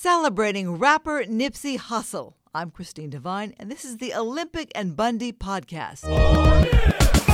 celebrating rapper Nipsey Hussle. I'm Christine Devine, and this is the Olympic and Bundy podcast. Oh, yeah.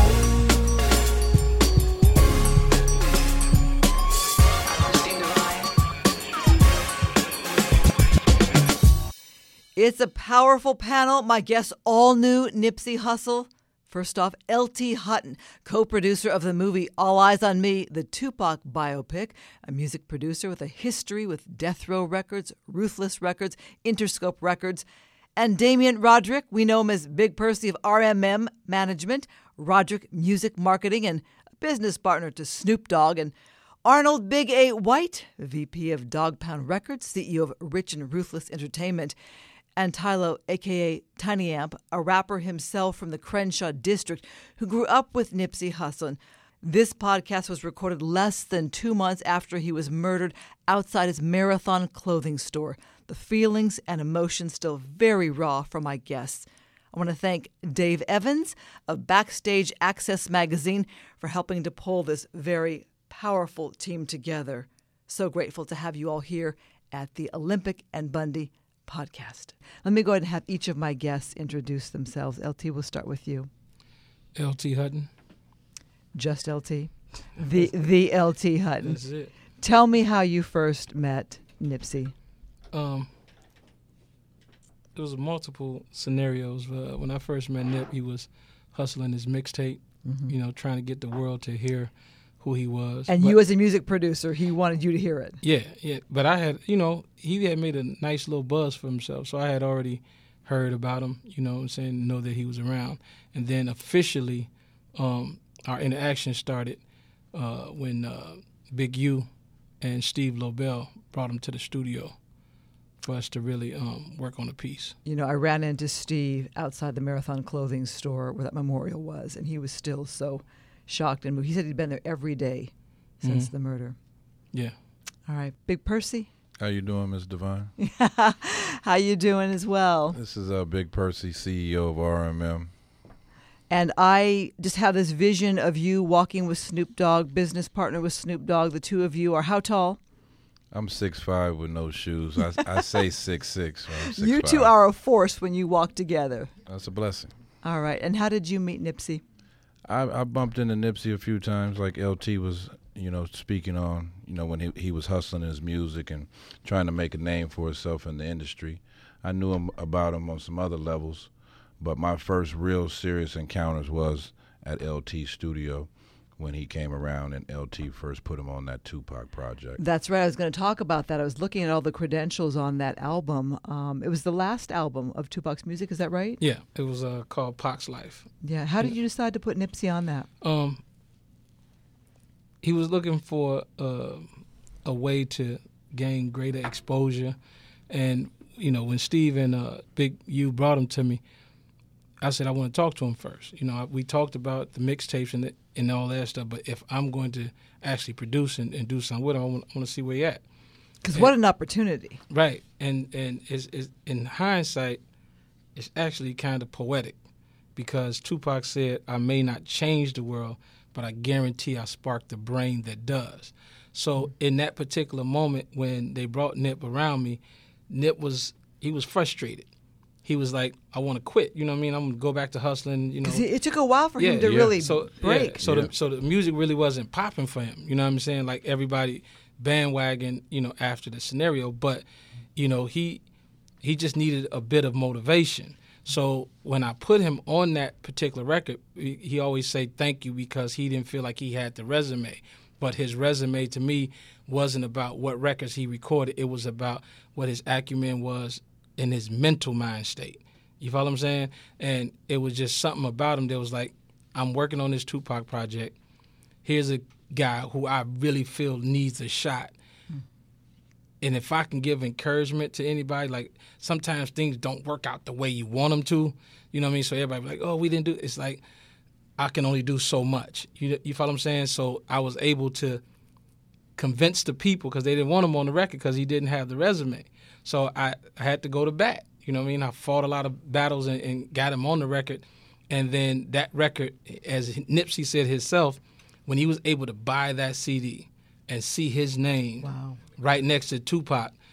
It's a powerful panel. My guests all knew Nipsey Hussle. First off, L.T. Hutton, co-producer of the movie All Eyes on Me, the Tupac biopic, a music producer with a history with Death Row Records, Ruthless Records, Interscope Records. And Damian Roderick, we know him as Big Percy of RMM Management, Roderick Music Marketing, and a business partner to Snoop Dogg. And Arnold Big A. White, VP of Dog Pound Records, CEO of Rich and Ruthless Entertainment. And Tylo, a.k.a. Tiny Amp, a rapper himself from the Crenshaw district who grew up with Nipsey Hussle. This podcast was recorded less than 2 months after he was murdered outside his Marathon clothing store. The feelings and emotions still very raw for my guests. I want to thank Dave Evans of Backstage Access Magazine for helping to pull this very powerful team together. So grateful to have you all here at the Olympic and Bundy podcast. Let me go ahead and have each of my guests introduce themselves. LT, we'll start with you. L.T. Hutton. Just LT? The L.T. Hutton. That's it. Tell me how you first met Nipsey. There was multiple scenarios. When I first met Nip, he was hustling his mixtape, trying to get the world to hear who he was. And you as a music producer, he wanted you to hear it. Yeah. But I had, he had made a nice little buzz for himself. So I had already heard about him, know that he was around. And then officially, our interaction started when Big U and Steve Lobel brought him to the studio for us to really work on a piece. I ran into Steve outside the Marathon clothing store where that memorial was, and he was still so shocked and moved. He said he'd been there every day since the murder. Yeah. All right. Big Percy? How you doing, Ms. Devine? How you doing as well? This is Big Percy, CEO of RMM. And I just have this vision of you walking with Snoop Dogg, business partner with Snoop Dogg. The two of you are how tall? I'm 6'5" with no shoes. I say 6'6", so I'm 6'5". You two are a force when you walk together. That's a blessing. All right. And how did you meet Nipsey? I bumped into Nipsey a few times, like LT was, speaking on, when he was hustling his music and trying to make a name for himself in the industry. I knew about him on some other levels, but my first real serious encounters was at LT's studio when he came around and LT first put him on that Tupac project. That's right. I was going to talk about that. I was looking at all the credentials on that album. It was the last album of Tupac's music. Is that right? Yeah. It was called Pac's Life. Yeah. How did you decide to put Nipsey on that? He was looking for a way to gain greater exposure. And, when Steve and Big U brought him to me, I said, I want to talk to him first. We talked about the mixtapes and all that stuff, but if I'm going to actually produce and do something with him, I want to see where he at. Because what an opportunity. Right. And it's, in hindsight, it's actually kind of poetic because Tupac said, I may not change the world, but I guarantee I spark the brain that does. So in that particular moment when they brought Nip around me, he was frustrated. He was like, I want to quit. You know what I mean? I'm going to go back to hustling. Because it took a while for him to really break. Yeah. So the music really wasn't popping for him. You know what I'm saying? Like everybody bandwagon, after the scenario. But, he just needed a bit of motivation. So when I put him on that particular record, he always say thank you because he didn't feel like he had the resume. But his resume to me wasn't about what records he recorded. It was about what his acumen was in his mental mind state. You follow what I'm saying? And it was just something about him that was like, I'm working on this Tupac project. Here's a guy who I really feel needs a shot. And if I can give encouragement to anybody, like sometimes things don't work out the way you want them to, you know what I mean? So everybody be like, oh, we didn't do it. It's like, I can only do so much. You follow what I'm saying? So I was able to convince the people because they didn't want him on the record because he didn't have the resume. So I had to go to bat. You know what I mean? I fought a lot of battles and got him on the record. And then that record, as Nipsey said himself, when he was able to buy that CD and see his name right next to Tupac,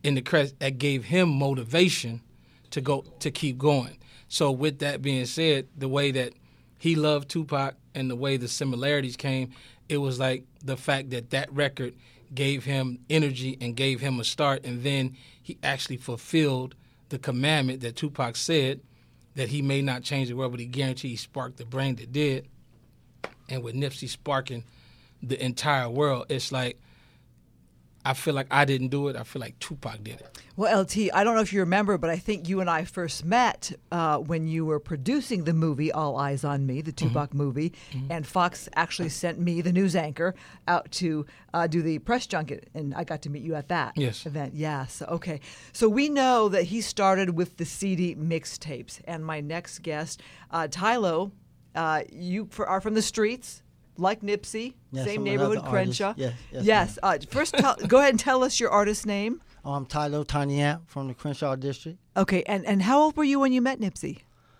in the credits that gave him motivation to keep going. So with that being said, the way that he loved Tupac and the way the similarities came, it was like the fact that record gave him energy and gave him a start, and then he actually fulfilled the commandment that Tupac said, that he may not change the world, but he guaranteed he sparked the brain that did. And with Nipsey sparking the entire world, it's like, I feel like I didn't do it. I feel like Tupac did it. Well, LT, I don't know if you remember, but I think you and I first met when you were producing the movie All Eyes on Me, the Tupac movie, and Fox actually sent me, the news anchor, out to do the press junket, and I got to meet you at that event. Yeah, so, okay. So we know that he started with the CD mixtapes, and my next guest, Tylo, you are from the streets, like Nipsey, same neighborhood, Crenshaw. Yes. First, go ahead and tell us your artist name. I'm Tylo Tiny Amp from the Crenshaw district. Okay, and how old were you when you met Nipsey?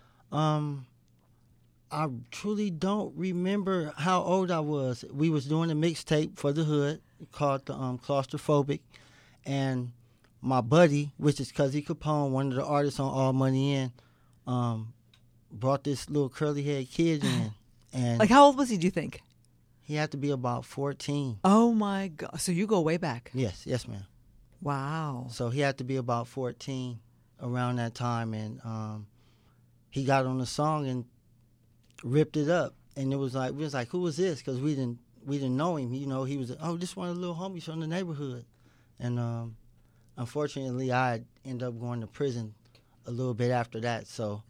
I truly don't remember how old I was. We was doing a mixtape for the hood called the Claustrophobic, and my buddy, which is Cuzzy Capone, one of the artists on All Money In, brought this little curly haired kid in. And like, how old was he, do you think? He had to be about 14. Oh, my God. So you go way back. Yes, ma'am. Wow. So he had to be about 14 around that time, and he got on the song and ripped it up. And we was like, who was this? Because we didn't know him. You know, he was, this one of the little homies from the neighborhood. And unfortunately, I ended up going to prison a little bit after that. So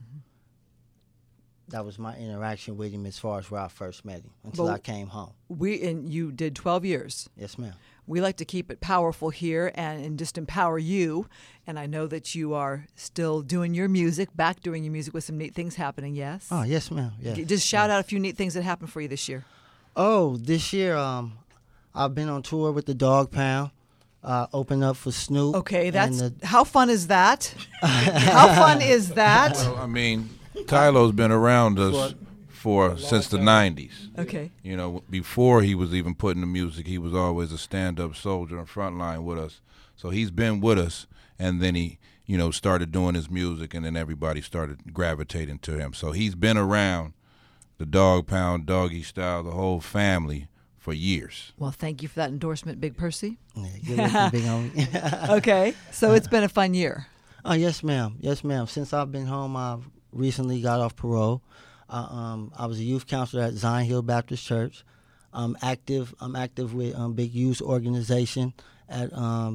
that was my interaction with him as far as where I first met him until I came home. And you did 12 years. Yes, ma'am. We like to keep it powerful here and just empower you. And I know that you are still doing your music, doing your music with some neat things happening, yes? Oh, yes, ma'am. Yes. Just shout out a few neat things that happened for you this year. Oh, this year I've been on tour with the Dog Pound. Open up for Snoop. Okay, how fun is that? How fun is that? Well, I mean, Tylo's been around us since the 90s. Okay. You know, before he was even putting the music, he was always a stand-up soldier in front line with us. So he's been with us, and then he, started doing his music, and then everybody started gravitating to him. So he's been around the Dog Pound, Doggy Style, the whole family for years. Well, thank you for that endorsement, Big Percy. Yeah, good looking, big homie. Okay, so it's been a fun year. Oh, yes, ma'am. Yes, ma'am. Since I've been home, I've recently got off parole. I was a youth counselor at Zion Hill Baptist Church. I'm active with Big Youth Organization at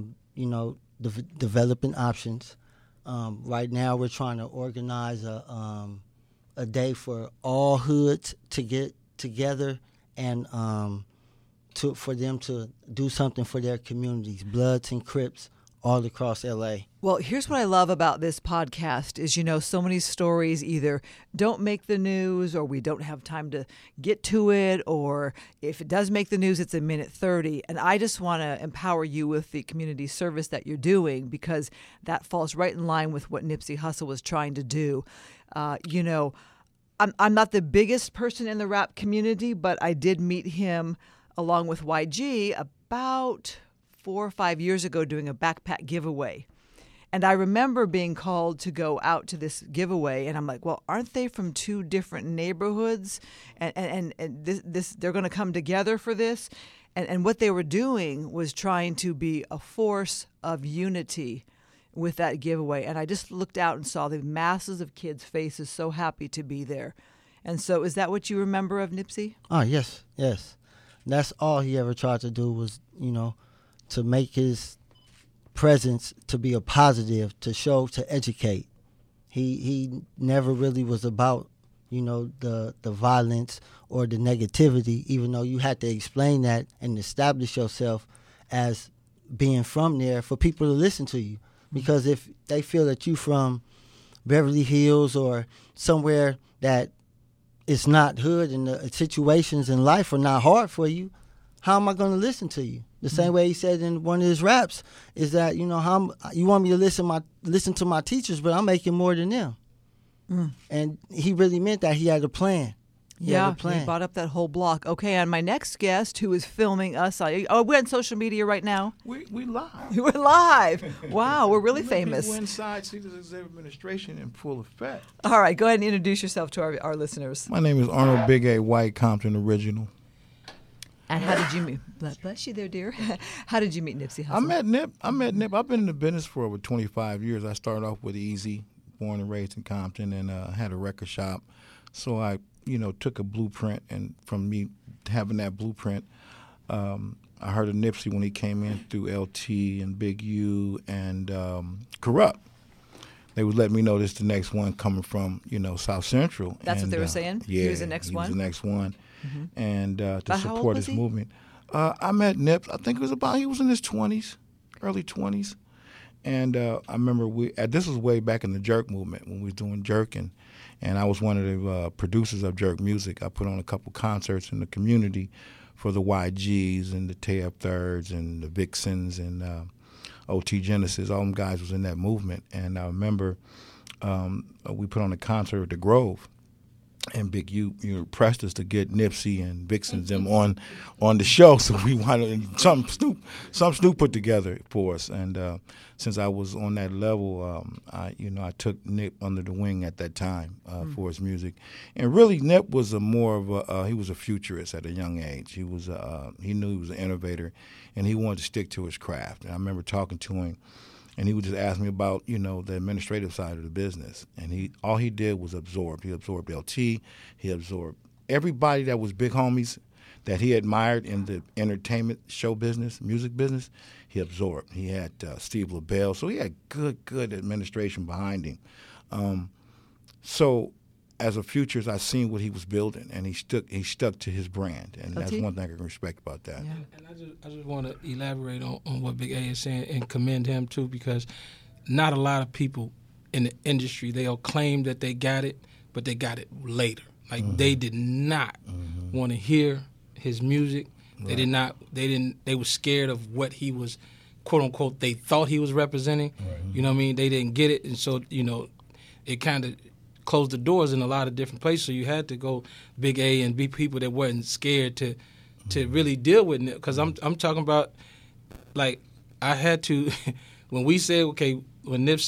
developing options. Right now, we're trying to organize a day for all hoods to get together and for them to do something for their communities, Bloods and Crips, all across L.A. Well, here's what I love about this podcast is, so many stories either don't make the news or we don't have time to get to it, or if it does make the news, it's a minute 30. And I just want to empower you with the community service that you're doing, because that falls right in line with what Nipsey Hussle was trying to do. I'm not the biggest person in the rap community, but I did meet him along with YG about 4 or 5 years ago doing a backpack giveaway. And I remember being called to go out to this giveaway, and I'm like, well, aren't they from two different neighborhoods? And this they're going to come together for this? And what they were doing was trying to be a force of unity with that giveaway. And I just looked out and saw the masses of kids' faces so happy to be there. And so is that what you remember of Nipsey? Oh, yes. That's all he ever tried to do was, to make his presence to be a positive, to show, to educate. He never really was about, the violence or the negativity, even though you had to explain that and establish yourself as being from there for people to listen to you. Because if they feel that you from Beverly Hills or somewhere that is not hood and the situations in life are not hard for you, how am I going to listen to you? The same way he said in one of his raps is that, how you want me to listen to my teachers, but I'm making more than them. And he really meant that. He had a plan. He had Yeah, a plan. he brought up that whole block. Okay, and my next guest, who is filming us, we're on social media right now. We live. We're live. Wow, we're really Let famous. People inside see this executive administration in full effect. All right, go ahead and introduce yourself to our listeners. My name is Arnold Big A White, Compton original. And how did you meet? Bless you there, dear. How did you meet Nipsey Hussle? I met Nip. I've been in the business for over 25 years. I started off with Easy, born and raised in Compton, and had a record shop. So I, took a blueprint, and from me having that blueprint, I heard of Nipsey when he came in through LT and Big U and Corrupt. They would let me know this the next one coming from, South Central. That's what they were saying? Yeah, He was the next one? He was the next one. Mm-hmm. And to How old support was his he? movement. I met Nip, I think he was in his 20s, early 20s. And I remember this was way back in the Jerk movement when we was doing Jerk, and I was one of the producers of Jerk Music. I put on a couple concerts in the community for the YGs and the TF Thirds and the Vixens and OT Genesis. All them guys was in that movement. And I remember we put on a concert at the Grove. And Big U, pressed us to get Nipsey and Vixens them on the show, so we wanted some Snoop put together for us. And since I was on that level, I took Nip under the wing at that time for his music. And really, Nip was he was a futurist at a young age. He knew he was an innovator, and he wanted to stick to his craft. And I remember talking to him. And he would just ask me about, the administrative side of the business. And all he did was absorb. He absorbed LT. He absorbed everybody that was big homies that he admired in the entertainment show business, music business. He absorbed. He had Steve LaBelle. So he had good administration behind him. So as a futurist, I seen what he was building, and he stuck to his brand. And that's one thing I can respect about that. Yeah. And I just want to elaborate on what Big A is saying and commend him too, because not a lot of people in the industry, they'll claim that they got it, but they got it later. Like they did not want to hear his music. Right. They were scared of what he was, quote unquote, they thought he was representing. Right. You know what I mean? They didn't get it, and so it kind of closed the doors in a lot of different places. So you had to go Big A and be people that weren't scared to really deal with it. Because I'm talking about, like, I had to when we said, okay, when Nip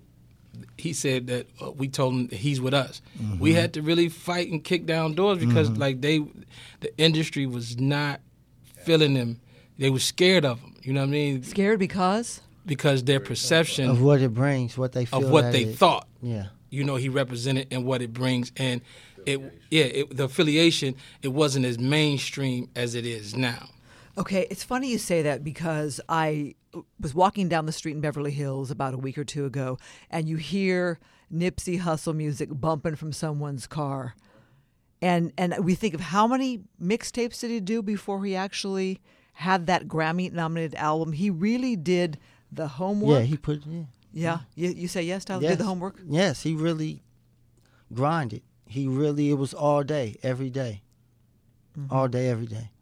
he said that we told him that he's with us. Mm-hmm. We had to really fight and kick down doors because the industry was not feeling him. They were scared of him. You know what I mean? Scared because their perception of what it brings, what they feel, of what they thought. Yeah. He represented and what it brings, and the affiliation, it wasn't as mainstream as it is now. Okay, it's funny you say that because I was walking down the street in Beverly Hills about a week or two ago, and you hear Nipsey Hussle music bumping from someone's car. And we think of how many mixtapes did he do before he actually had that Grammy-nominated album. He really did the homework. Yeah, he put it in. Yeah. You say yes, Tyler? Yes. Did the homework? Yes, he really grinded. It was all day, every day. Mm-hmm. All day, every day.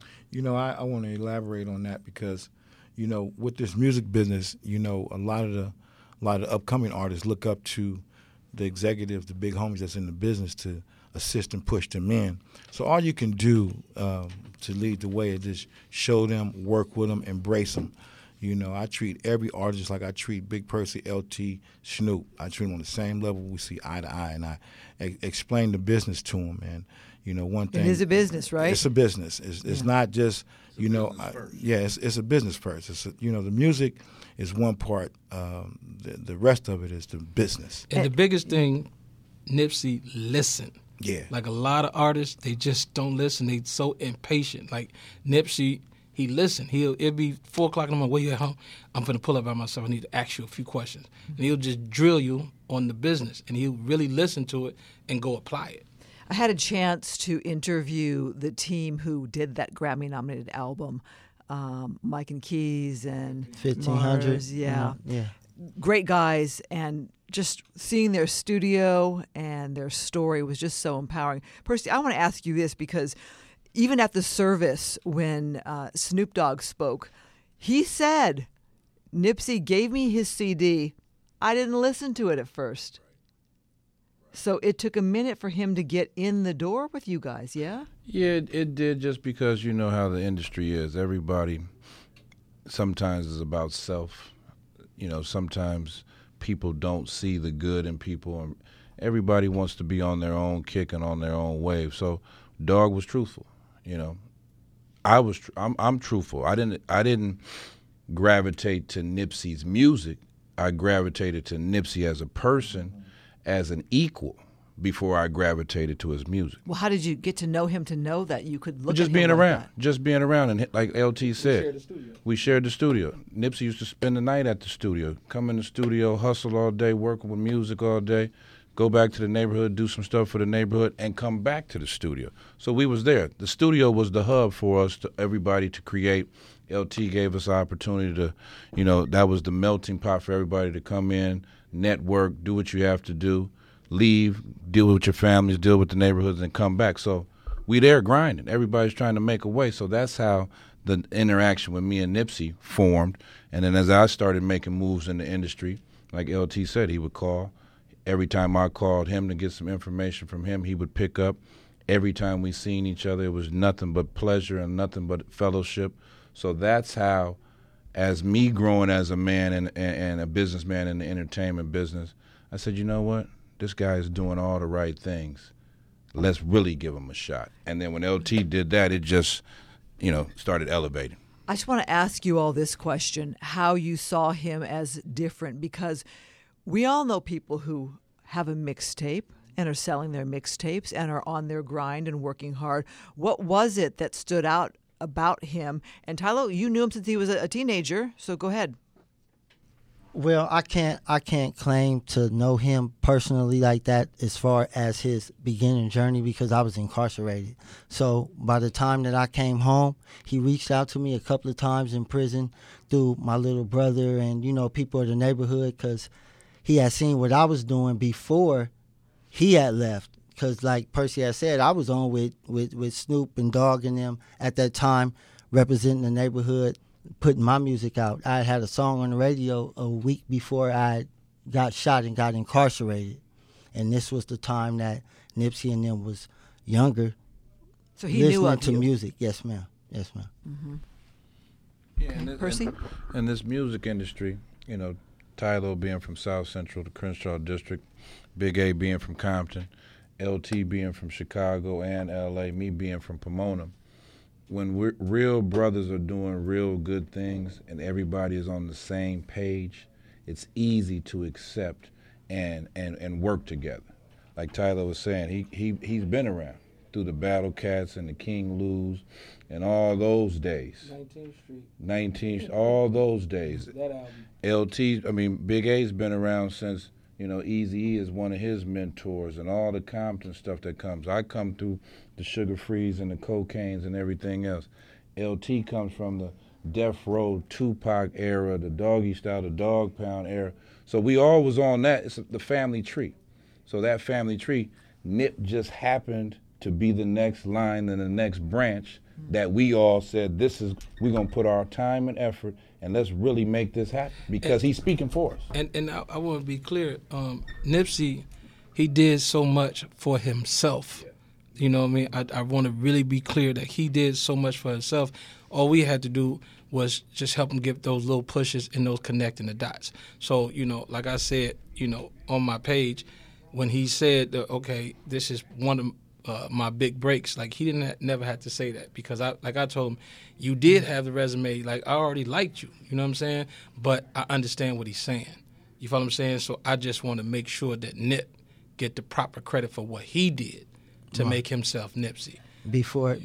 I want to elaborate on that because, with this music business, a lot of the upcoming artists look up to the executives, the big homies that's in the business to assist and push them in. So all you can do to lead the way is just show them, work with them, embrace them. I treat every artist like I treat Big Percy, LT, Snoop. I treat them on the same level. We see eye to eye, and I explain the business to them. And one thing, it is a business, right? It's a business. It's not just it's a business first. It's the music is one part. The rest of it is the business. And the biggest thing, Nipsey listened. Yeah, like a lot of artists, they just don't listen. They so impatient. Like Nipsey. He listened. It'll be 4 o'clock in the morning. Where you at home? I'm going to pull up by myself. I need to ask you a few questions. And he'll just drill you on the business, and he'll really listen to it and go apply it. I had a chance to interview the team who did that Grammy-nominated album, Mike and Keys and 1500. Mars. Yeah. Yeah. Great guys, and just seeing their studio and their story was just so empowering. Percy, I want to ask you this because even at the service when Snoop Dogg spoke, he said, Nipsey gave me his CD. I didn't listen to it at first. So it took a minute for him to get in the door with you guys, yeah? Yeah, it did, just because you know how the industry is. Everybody sometimes is about self. You know, sometimes people don't see the good in people, and everybody wants to be on their own kick and on their own wave. So Dog was truthful, you know. I'm truthful. I didn't gravitate to Nipsey's music. I gravitated to Nipsey as a person, as an equal, before I gravitated to his music. Well, how did you get to know him to know that you could look Just at him being like around. that? Just being around. And like LT said, We shared the studio. Nipsey used to spend the night at the studio, come in the studio, hustle all day, working with music all day, go back to the neighborhood, do some stuff for the neighborhood, and come back to the studio. So we was there. The studio was the hub for us, everybody to create. LT gave us the opportunity to, you know, that was the melting pot for everybody to come in, network, do what you have to do, leave, deal with your families, deal with the neighborhoods, and come back. So we there grinding. Everybody's trying to make a way. So that's how the interaction with me and Nipsey formed. And then as I started making moves in the industry, like LT said, he would call. Every time I called him to get some information from him, he would pick up. Every time we seen each other, it was nothing but pleasure and nothing but fellowship. So that's how, as me growing as a man and a businessman in the entertainment business, I said, you know what? This guy is doing all the right things. Let's really give him a shot. And then when LT did that, it just, you know, started elevating. I just want to ask you all this question, how you saw him as different, because we all know people who have a mixtape and are selling their mixtapes and are on their grind and working hard. What was it that stood out about him? And Tylo, you knew him since he was a teenager, so go ahead. Well, I can't claim to know him personally like that as far as his beginning journey, because I was incarcerated. So by the time that I came home, he reached out to me a couple of times in prison through my little brother and, you know, people of the neighborhood, because he had seen what I was doing before he had left. Because like Percy had said, I was on with Snoop and Dogg and them at that time, representing the neighborhood, putting my music out. I had a song on the radio a week before I got shot and got incarcerated. And this was the time that Nipsey and them was younger. So he knew listening of to you. music. Yes, ma'am. Yes, ma'am. Mm-hmm. Yeah, Okay. and this, Percy? and this music industry, you know, Tylo being from South Central, the Crenshaw District, Big A being from Compton, LT being from Chicago and LA, me being from Pomona. When real brothers are doing real good things and everybody is on the same page, it's easy to accept and work together. Like Tyler was saying, he's been around through the Battle Cats and the King Lou's and all those days. 19th Street, all those days. That album. Big A's been around since, you know, Eazy-E is one of his mentors and all the Compton stuff that comes. I come through the Sugar Frees and the Cocaines and everything else. LT comes from the Death Row, Tupac era, the Doggy Style, the Dog Pound era. So we all was on that. It's the family tree. So that family tree, Nip just happened to be the next line and the next branch that we all said, we're going to put our time and effort and let's really make this happen, because he's speaking for us. And I want to be clear, Nipsey, he did so much for himself. You know what I mean? I want to really be clear that he did so much for himself. All we had to do was just help him get those little pushes and those connecting the dots. So, you know, like I said, you know, on my page, when he said, that, okay, this is one of my big breaks, like he never had to say that, because I told him, you did have the resume, like I already liked you, you know what I'm saying? But I understand what he's saying. You follow what I'm saying? So I just want to make sure that Nip get the proper credit for what he did to make himself Nipsey. Before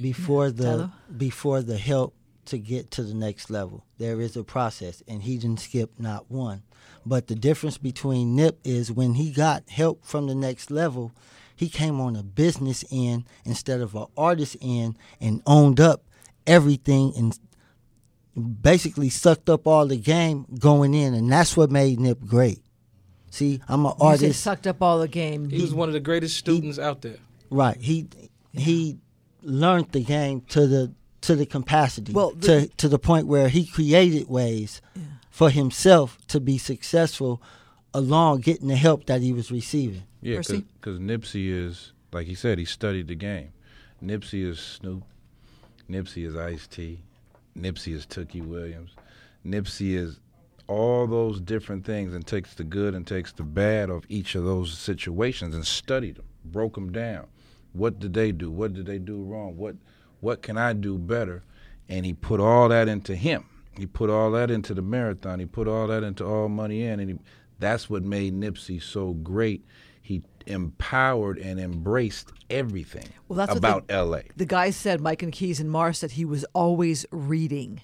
the help to get to the next level, there is a process, and he didn't skip not one. But the difference between Nip is when he got help from the next level, he came on a business end instead of an artist end and owned up everything and basically sucked up all the game going in, and that's what made Nip great. See, I'm an You said artist. sucked up all the game. He was one of the greatest students out there. Right. He learned the game to the capacity. Well, to the point where he created ways for himself to be successful along getting the help that he was receiving. Yeah, Percy? because Nipsey is, like he said, he studied the game. Nipsey is Snoop. Nipsey is Ice-T. Nipsey is Tookie Williams. Nipsey is all those different things and takes the good and takes the bad of each of those situations and studied them, broke them down. What did they do? What did they do wrong? What can I do better? And he put all that into him. He put all that into the marathon. He put all that into All Money In, and that's what made Nipsey so great. He empowered and embraced everything about L.A. The guy said, Mike and Keys and Mars said he was always reading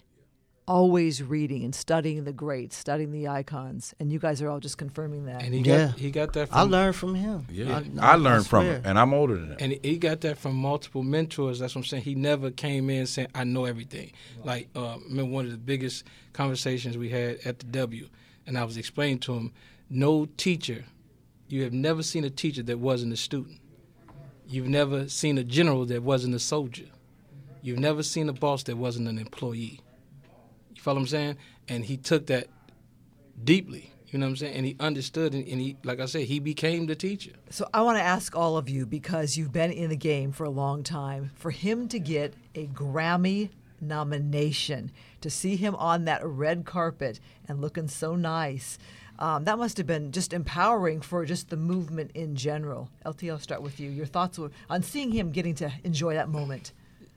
and studying the greats, studying the icons, and you guys are all just confirming that. And he got that from... I learned from him. Yeah, I learned from him, and I'm older than him. And he got that from multiple mentors. That's what I'm saying. He never came in saying, I know everything. Like, I remember one of the biggest conversations we had at the W, and I was explaining to him, no teacher, you have never seen a teacher that wasn't a student. You've never seen a general that wasn't a soldier. You've never seen a boss that wasn't an employee. You follow what I'm saying? And he took that deeply, you know what I'm saying? And he understood, and he, like I said, he became the teacher. So I want to ask all of you, because you've been in the game for a long time, for him to get a Grammy nomination, to see him on that red carpet and looking so nice, that must have been just empowering for just the movement in general. LT, I'll start with you. Your thoughts on seeing him getting to enjoy that moment.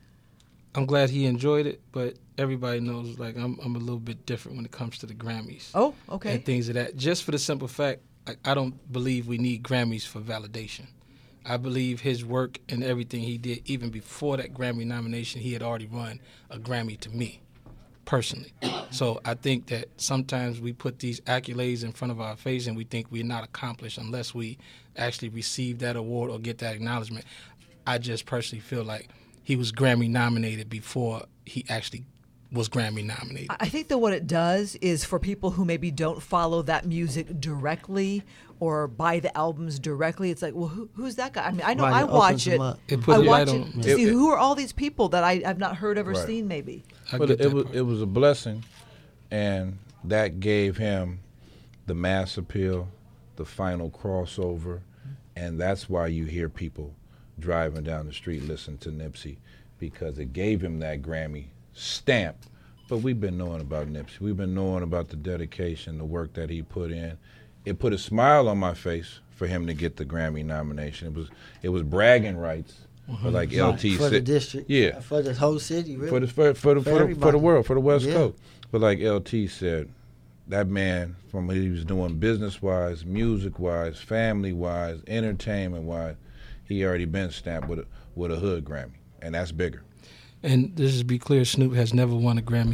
I'm glad he enjoyed it, but everybody knows, like, I'm a little bit different when it comes to the Grammys. Oh, okay. And things of that. Just for the simple fact, I don't believe we need Grammys for validation. I believe his work and everything he did, even before that Grammy nomination, he had already won a Grammy to me, personally. So I think that sometimes we put these accolades in front of our face and we think we're not accomplished unless we actually receive that award or get that acknowledgement. I just personally feel like he was Grammy nominated before he actually was Grammy nominated. I think that what it does is for people who maybe don't follow that music directly or buy the albums directly, it's like, well, who's that guy? I mean, I know I watch it. I watch it to see who are all these people that I've not heard ever seen maybe. But it was a blessing, and that gave him the mass appeal, the final crossover, and that's why you hear people driving down the street listening to Nipsey, because it gave him that Grammy stamp. But we've been knowing about Nipsey. We've been knowing about the dedication, the work that he put in. It put a smile on my face for him to get the Grammy nomination. It was bragging rights. For like LT for the district, yeah, for the whole city, really. for the world, for the West Coast. But like LT said, that man, from what he was doing business-wise, music-wise, family-wise, entertainment-wise, he already been stamped with a hood Grammy, and that's bigger. And just to be clear, Snoop has never won a Grammy.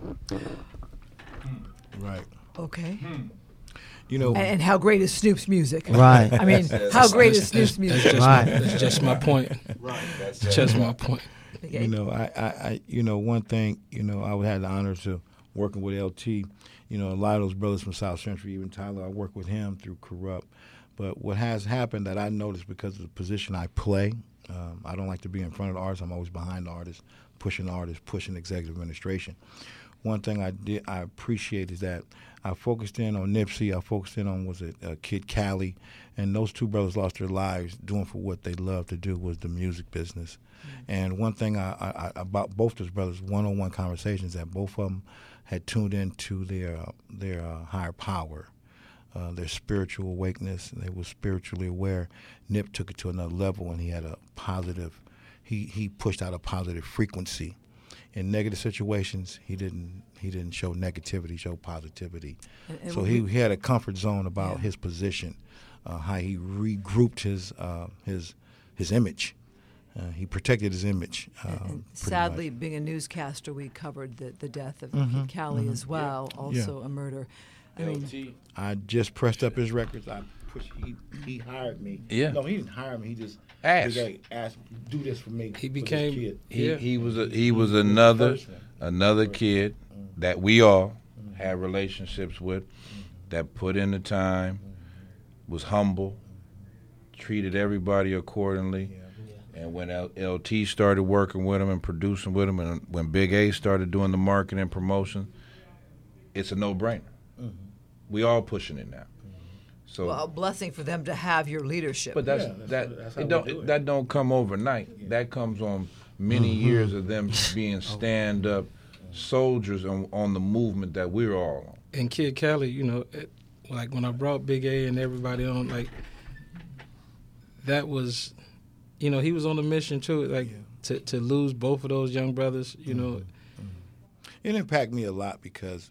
Right. Okay. You know, and how great is Snoop's music? Right. I mean, how great is Snoop's music? That's just my point. Right. That's just my point. You know, I one thing, I had the honor to working with LT. You know, a lot of those brothers from South Central, even Tyler, I worked with him through Corrupt. But what has happened that I noticed because of the position I play, I don't like to be in front of the artist. I'm always behind the artist, pushing executive administration. One thing I appreciate is that I focused in on Nipsey. I focused in on Kid Cali, and those two brothers lost their lives doing for what they love to do was the music business. Mm-hmm. And one thing I about both those brothers, one-on-one conversations, that both of them had tuned into their higher power, their spiritual awakeness, and they were spiritually aware. Nip took it to another level, and he had a positive. He pushed out a positive frequency. In negative situations, he didn't show negativity, he showed positivity. And so he had a comfort zone about his position, how he regrouped his image. He protected his image. And sadly, much. Being a newscaster, we covered the death of Kid Cali as well, also a murder. I just pressed up his records. He hired me. Yeah. No, he didn't hire me. He just asked, do this for me. He became. Kid. He was another kid that we all had relationships with, that put in the time, was humble, treated everybody accordingly. And when LT started working with him and producing with him, and when Big A started doing the marketing and promotion, it's a no-brainer. We all pushing it now. So, Well, a blessing for them to have your leadership. but that's how we do it. that don't come overnight. That comes on many years of them being stand up soldiers on the movement that we're all on. And Kid Cali, like when I brought Big A and everybody on, like that was, he was on a mission too. Like to lose both of those young brothers, It impacted me a lot because,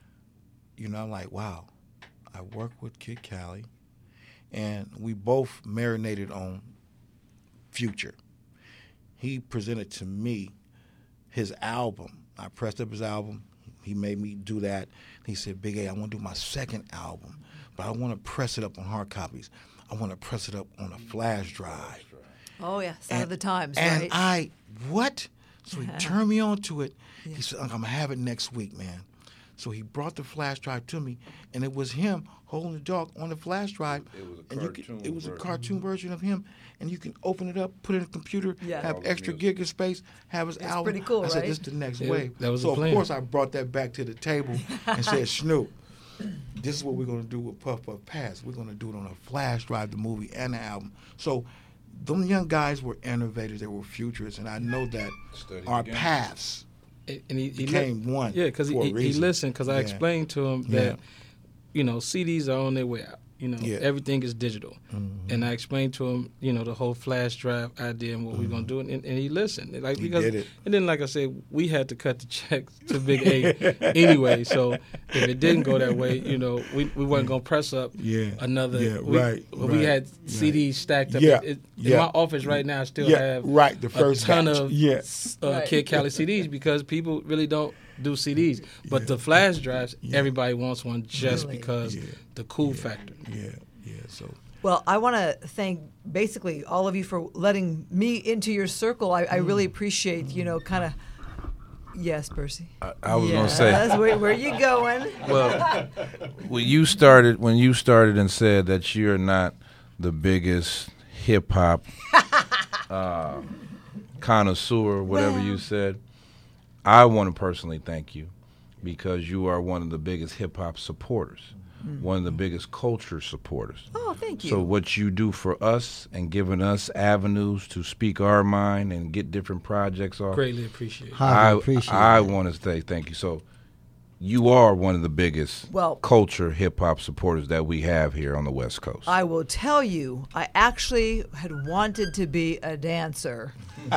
I'm like, wow, I worked with Kid Cali, and we both marinated on Future. He presented to me his album. I pressed up his album. He made me do that. He said, Big A, I want to do my second album, but I want to press it up on hard copies. I want to press it up on a flash drive. Oh, yeah, sign of the times, and right? What? So he turned me on to it. He said, I'm going to have it next week, man. So he brought the flash drive to me, and it was him holding the dog on the flash drive. It was a cartoon version of him, and you can open it up, put it in a computer, have extra gig of space, have his album. Pretty cool, I said, right? this is the next wave. That was so, the plan. of course, I brought that back to the table and said, Snoop, this is what we're going to do with Puff Puff Pass. We're going to do it on a flash drive, the movie and the album. So them young guys were innovators. They were futurists, and I know that our paths and he became one. Yeah, because he listened. Because I explained to him that CDs are on their way out. Everything is digital, and I explained to him, the whole flash drive idea and what we're gonna do, and he listened. Like He did it. And then, like I said, we had to cut the check to Big A anyway. So if it didn't go that way, we weren't gonna press up another. We had CDs stacked up. In my office right now, I still have the first a ton batch. of Kid Cali CDs because people really don't do CDs, but the flash drives, everybody wants one just because the cool factor. So Well, I want to thank basically all of you for letting me into your circle. I really appreciate, kind of. Yes, Percy. I was gonna say. Where you going? Well, when you started and said that you're not the biggest hip hop connoisseur, whatever you said, I want to personally thank you because you are one of the biggest hip hop supporters, one of the biggest culture supporters. Oh, thank you. So what you do for us and giving us avenues to speak our mind and get different projects off, Greatly appreciate it. I appreciate I it. want to say thank you. So you are one of the biggest culture hip hop supporters that we have here on the West Coast. I will tell you, I actually had wanted to be a dancer,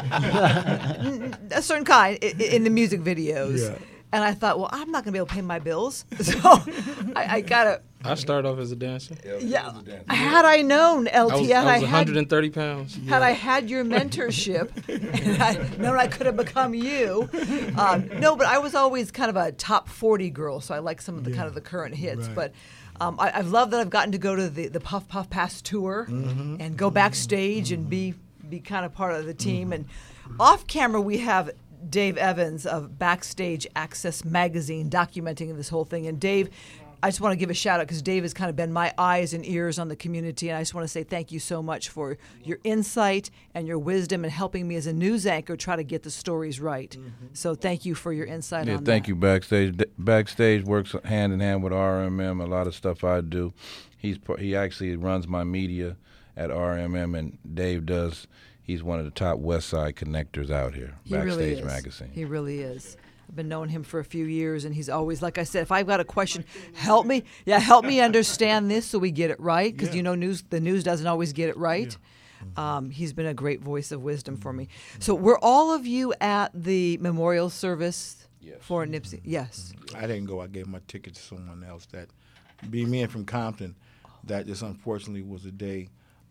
a certain kind, in the music videos. Yeah. And I thought, well, I'm not going to be able to pay my bills. So I got to. I started off as a dancer. Yeah. Had I known, LT, I was 130 pounds. Had I had your mentorship and I known I could have become you. No, but I was always kind of a top 40 girl, so I like some of the kind of the current hits. Right. But I've loved that I've gotten to go to the Puff Puff Pass tour and go backstage and be kind of part of the team. And off camera, we have Dave Evans of Backstage Access Magazine documenting this whole thing. And Dave, I just want to give a shout out because Dave has kind of been my eyes and ears on the community, and I just want to say thank you so much for your insight and your wisdom and helping me as a news anchor try to get the stories right. So thank you for your insight on that. Thank you, Backstage. Backstage works hand in hand with RMM. A lot of stuff I do. He actually runs my media at RMM, and Dave does. He's one of the top West Side connectors out here. He really Backstage is. Magazine. He really is. I've been knowing him for a few years, and he's always, like I said, if I've got a question, help me. Yeah, help me understand this so we get it right, because the news doesn't always get it right. He's been a great voice of wisdom for me. So were all of you at the memorial service for Nipsey? Yes. I didn't go. I gave my ticket to someone else. That, being from Compton, that just unfortunately was the day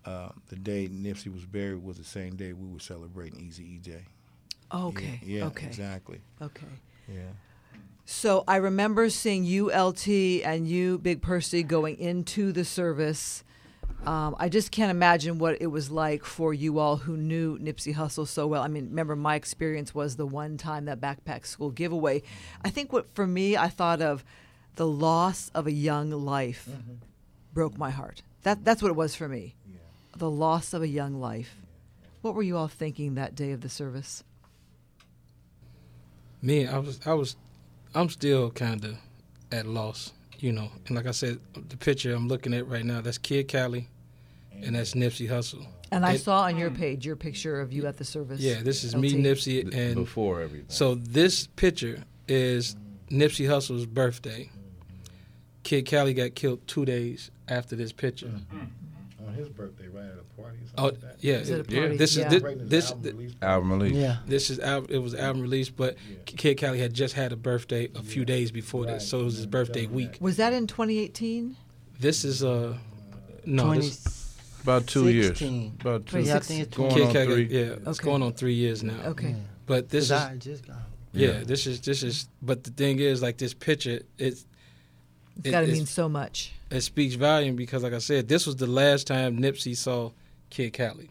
Nipsey was buried was the same day we were celebrating Eazy-E Day. Okay. Yeah, okay. exactly. Okay. Yeah. So I remember seeing you, LT, and you, Big Percy, going into the service. I just can't imagine what it was like for you all who knew Nipsey Hussle so well. I mean, remember my experience was the one time that Backpack School giveaway. I think for me, I thought of the loss of a young life broke my heart. That's what it was for me. Yeah. The loss of a young life. What were you all thinking that day of the service? Me, I'm still kind of at loss. you know, and like I said, the picture I'm looking at right now, that's Kid Cali, and that's Nipsey Hussle. And I saw on your page your picture of you at the service. Yeah, this is LT. me, Nipsey, and Before everything. so this picture is Nipsey Hussle's birthday. Kid Cali got killed 2 days after this picture. On his birthday, right at a party. Oh yeah, Was it a party? this Yeah. is Album release. Yeah. it was album release, but Kid Cali had just had a birthday a few days before this, so it was his birthday week. Was that in 2018? This is no, this About 2 years. 16. About 2. Yeah, I think it's Going Kid on Cali, 3. yeah, it's Okay. going on 3 years now. Okay. But this is I just got yeah, this is. But the thing is, like this picture, It's got to it's- mean so much. it speaks volume because, like I said, this was the last time Nipsey saw Kid Cali,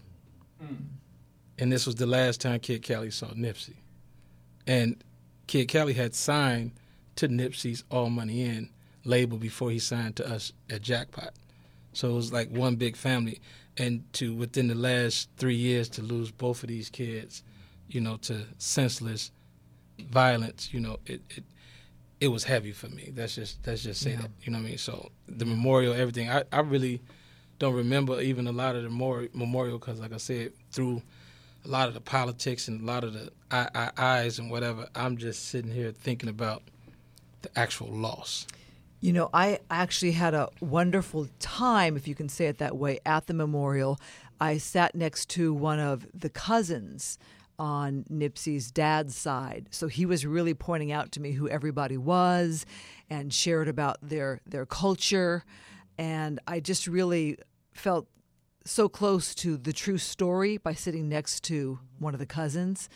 and this was the last time Kid Cali saw Nipsey, and Kid Cali had signed to Nipsey's All Money In label before he signed to us at Jackpot, so it was like one big family. And to within the last 3 years to lose both of these kids, you know, to senseless violence, you know, it was heavy for me. Let's just say that. You know what I mean? So the memorial, everything. I really don't remember even a lot of the memorial because, like I said, through a lot of the politics and a lot of the eyes and whatever, I'm just sitting here thinking about the actual loss. You know, I actually had a wonderful time, if you can say it that way, at the memorial. I sat next to one of the cousins on Nipsey's dad's side. So he was really pointing out to me who everybody was and shared about their culture. And I just really felt so close to the true story by sitting next to one of the cousins.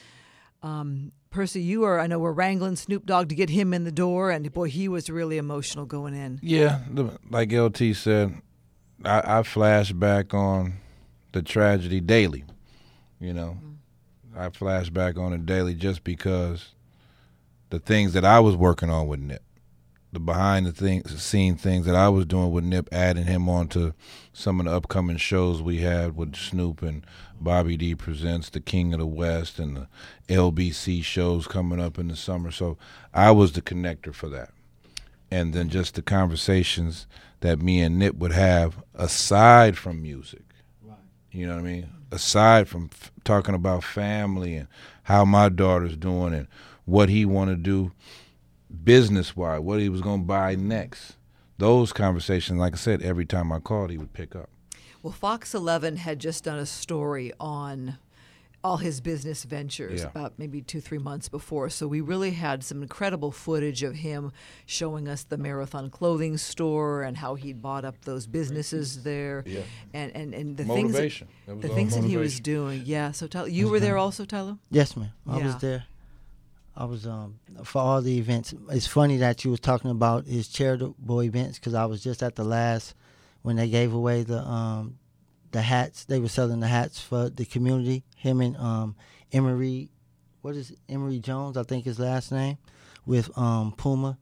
Percy, I know we're wrangling Snoop Dogg to get him in the door, and boy, he was really emotional going in. Yeah, like LT said, I flash back on the tragedy daily, you know. I flash back on it daily just because the things that I was working on with Nip, the behind the scene things that I was doing with Nip, adding him on to some of the upcoming shows we had with Snoop and Bobby D Presents, The King of the West, and the LBC shows coming up in the summer. So I was the connector for that. And then just the conversations that me and Nip would have aside from music. You know what I mean? Aside from talking about family and how my daughter's doing and what he want to do business-wise, what he was going to buy next. Those conversations, like I said, every time I called, he would pick up. Well, Fox 11 had just done a story on all his business ventures about maybe 2-3 months before. So we really had some incredible footage of him showing us the Marathon clothing store and how he'd bought up those businesses there. Yeah. And the Motivation. things that he was doing. Yeah. So Tyler, you were there also, Tyler? Yes, ma'am. I was there. I was for all the events. It's funny that you was talking about his charitable events because I was just at the last when they gave away the hats. They were selling the hats for the community. Him and Emery, Emery Jones, I think his last name, with Puma,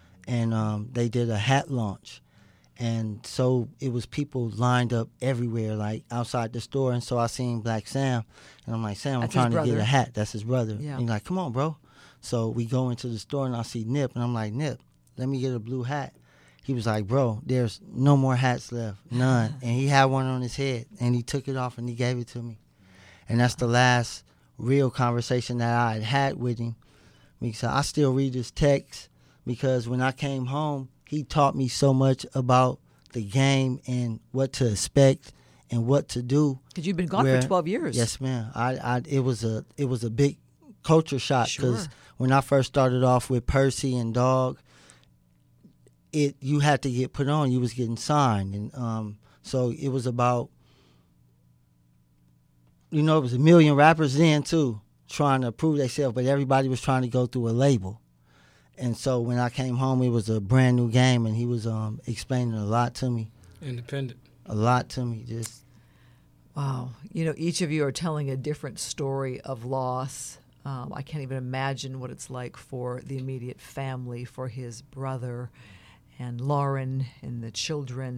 and they did a hat launch. And so it was people lined up everywhere, like outside the store. And so I seen Black Sam, and I'm like, Sam, I'm trying to get a hat. That's his brother. Yeah. And he's like, come on, bro. So we go into the store, and I see Nip, and I'm like, Nip, let me get a blue hat. He was like, bro, there's no more hats left, none. And he had one on his head, and he took it off, and he gave it to me. And that's the last real conversation that I had with him. Because I still read his text, because when I came home, he taught me so much about the game and what to expect and what to do. Because you've been gone for 12 years. Yes, ma'am. It was a big culture shock because when I first started off with Percy and Dog, you had to get put on. You was getting signed, and so it was about, it was a million rappers then too trying to prove themselves, but everybody was trying to go through a label. And so when I came home, it was a brand new game, and he was explaining a lot to me. Independent. A lot to me, just. Wow. Each of you are telling a different story of loss. I can't even imagine what it's like for the immediate family, for his brother and Lauren and the children.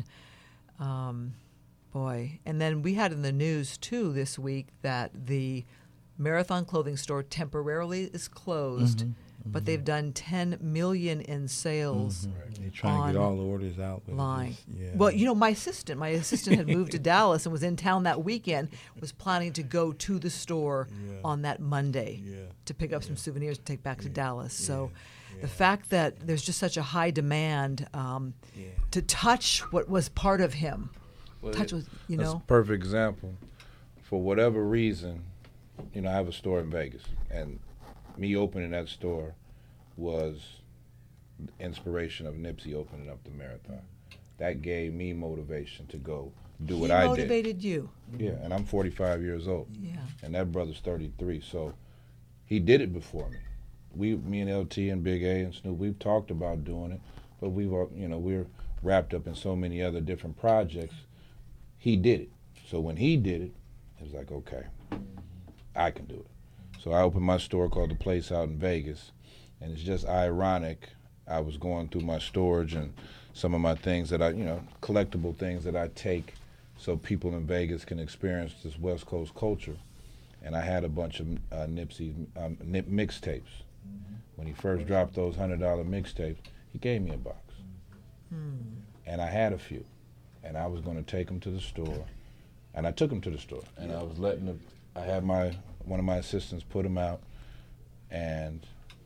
Boy. And then we had in the news, too, this week that the Marathon clothing store temporarily is closed but they've done 10 million in sales. They're trying to get all the orders out. but it's Line. just- yeah. Well, my assistant had moved to Dallas and was in town that weekend, was planning to go to the store on that Monday to pick up some souvenirs to take back to Dallas. So the fact that there's just such a high demand to touch what was part of him, Well, touch with, That's a perfect example. For whatever reason, I have a store in Vegas, and me opening that store was the inspiration of Nipsey opening up the Marathon. That gave me motivation to go do what I did. He motivated you. Yeah, and I'm 45 years old. Yeah. And that brother's 33, so he did it before me. Me and LT and Big A and Snoop, we've talked about doing it, but we're wrapped up in so many other different projects. He did it. So when he did it, it was like, okay, I can do it. So I opened my store called The Place out in Vegas, and it's just ironic. I was going through my storage and some of my things that collectible things that I take so people in Vegas can experience this West Coast culture. And I had a bunch of Nipsey mixtapes. When he first dropped those $100 mixtapes, he gave me a box. And I had a few. And I was going to take them to the store. And I took them to the store. And I was I had one of my assistants put them out. And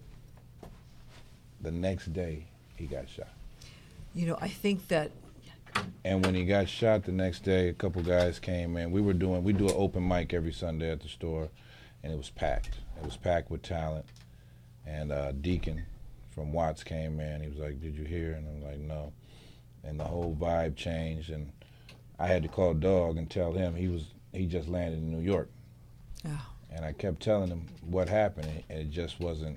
the next day, he got shot. I think that. And when he got shot the next day, a couple guys came in. We do an open mic every Sunday at the store, and it was packed. It was packed with talent. And Deacon from Watts came in. He was like, "Did you hear?" And I'm like, "No." And the whole vibe changed. And I had to call Dog and tell him he just landed in New York. Oh. And I kept telling him what happened, and it just wasn't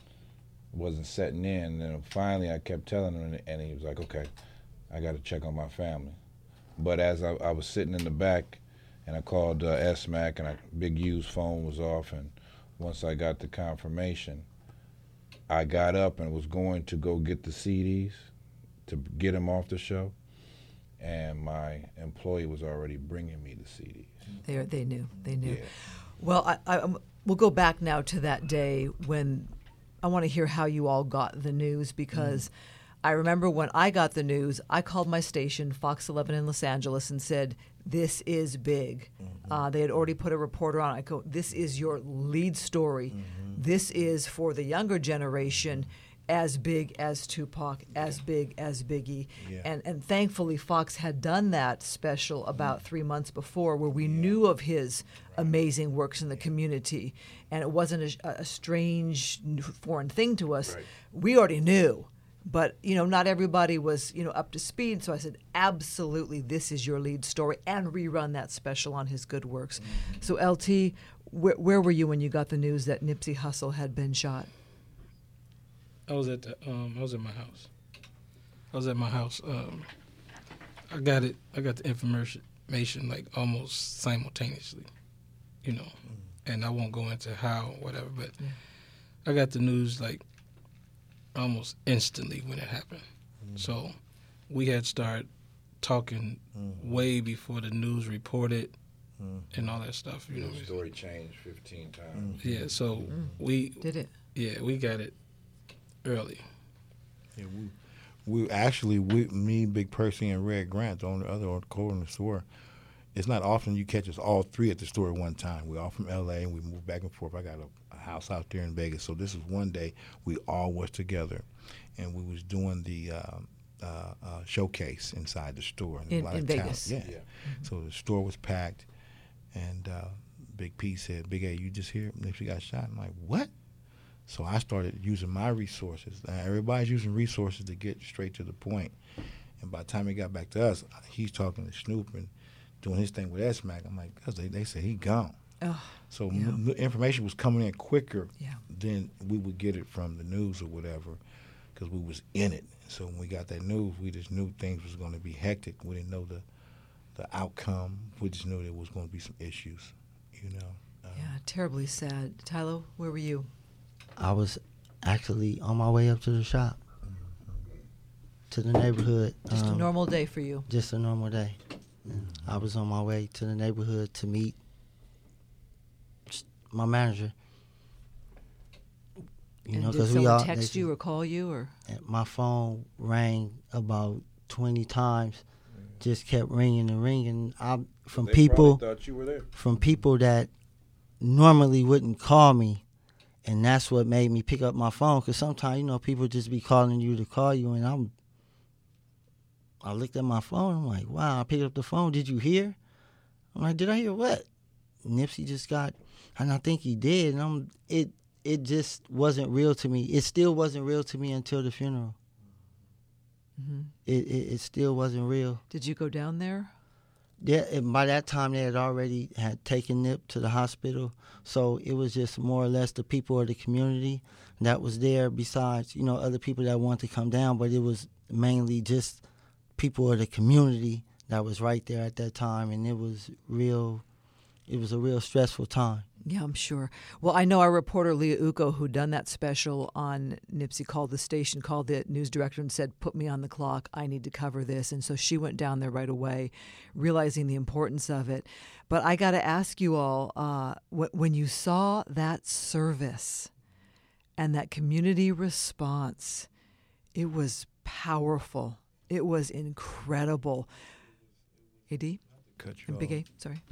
setting in. And then finally I kept telling him, and he was like, "Okay, I got to check on my family." But as I was sitting in the back, and I called S-Mac, and Big U's phone was off, and once I got the confirmation, I got up and was going to go get the CDs to get him off the show, and my employee was already bringing me the CDs. They knew. Yeah. Well, we'll go back now to that day when I want to hear how you all got the news, because I remember when I got the news, I called my station, Fox 11 in Los Angeles, and said, "This is big." They had already put a reporter on. I go, "This is your lead story. This is for the younger generation as big as Tupac, as big as Biggie." Yeah. And thankfully, Fox had done that special about 3 months before, where we knew of his amazing works in the community. And it wasn't a strange foreign thing to us. Right. We already knew. But, not everybody was, up to speed. So I said, absolutely, this is your lead story, and rerun that special on his good works. So, LT, where were you when you got the news that Nipsey Hussle had been shot? I was at my house. I was at my house. I got the information like almost simultaneously, and I won't go into how, whatever, but I got the news like almost instantly when it happened. So we had started talking way before the news reported and all that stuff. The story changed 15 times. Yeah, so we Did it? Yeah, we got it early. Yeah, me, Big Percy, and Red Grant, the only other co in the store. It's not often you catch us all three at the store at one time. We're all from L.A. and we move back and forth. I got a house out there in Vegas, so this is one day we all was together, and we was doing the showcase inside the store. And In Vegas. Yeah. So the store was packed, and Big P said, "Big A, you just hear Nipsey got shot?" I'm like, "What?" So I started using my resources. Everybody's using resources to get straight to the point. And by the time he got back to us, he's talking to Snoop and doing his thing with S-Mac. I'm like, because they said he gone. Oh, So information was coming in quicker Yeah. than we would get it from the news or whatever, because we was in it. So when we got that news, we just knew things was going to be hectic. We didn't know the outcome. We just knew there was going to be some issues, yeah, terribly sad. Tyler, where were you? I was actually on my way up to the shop, to the neighborhood. Just a normal day for you. Just a normal day. I was on my way to the neighborhood to meet my manager. You And know, did because someone text you or call you or? My phone rang about 20 times, just kept ringing and ringing. From They people probably thought you were there. from people that normally wouldn't call me, and that's what made me pick up my phone. Because sometimes, you know, people just be calling you to call you, and I looked at my phone. I'm like, wow. I picked up the phone. Did you hear? I'm like, did I hear what? Nipsey just got, and I think he did. And it just wasn't real to me. It still wasn't real to me until the funeral. Mm-hmm. It still wasn't real. Did you go down there? Yeah, and by that time they had taken Nip to the hospital, so it was just more or less the people of the community that was there. Besides, you know, other people that wanted to come down, but it was mainly just people of the community that was right there at that time, and it was real. It was a real stressful time. Yeah, I'm sure. Well, I know our reporter Leah Uko, who done that special on Nipsey, called the news director and said, "Put me on the clock. I need to cover this." And so she went down there right away, realizing the importance of it. But I got to ask you all, when you saw that service and that community response, it was powerful. It was incredible. AD? Cut you And Big off. A, sorry.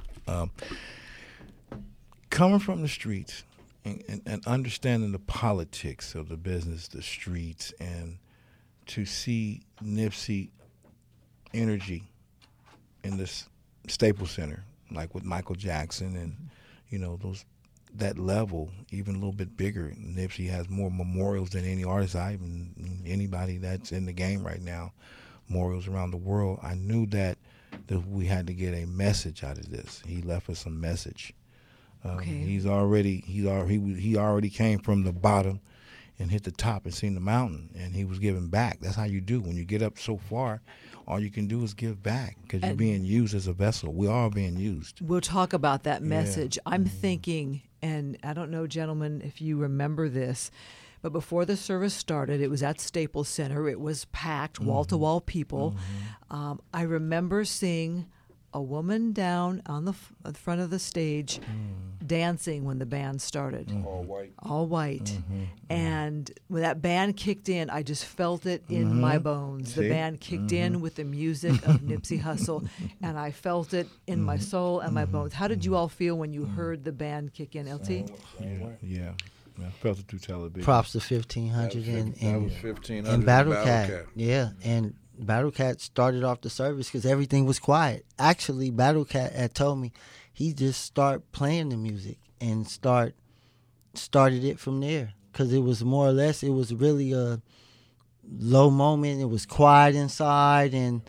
Coming from the streets and understanding the politics of the business, the streets, and to see Nipsey energy in this Staples Center, like with Michael Jackson, and you know that level, even a little bit bigger. Nipsey has more memorials than any artist anybody that's in the game right now. Memorials around the world. I knew that we had to get a message out of this. He left us a message. Okay. He already came from the bottom and hit the top and seen the mountain, and he was giving back. That's how you do. When you get up so far, all you can do is give back because you're being used as a vessel. We are being used. We'll talk about that message. I'm thinking, and I don't know, gentlemen, if you remember this, but before the service started, it was at Staples Center. It was packed, wall-to-wall people. I remember seeing a woman down on the front of the stage dancing when the band started. All white. And when that band kicked in, I just felt it in my bones. The See? band kicked in with the music of Nipsey Hussle, and I felt it in my soul and my bones. How did you all feel when you heard the band kick in, LT? Yeah. I felt it through television. Props to 1500 That was 1500 and Battle Cat. Yeah, and Battle Cat started off the service because everything was quiet. Actually, Battle Cat had told me he just started playing the music and started it from there because it was more or less, it was really a low moment. It was quiet inside, and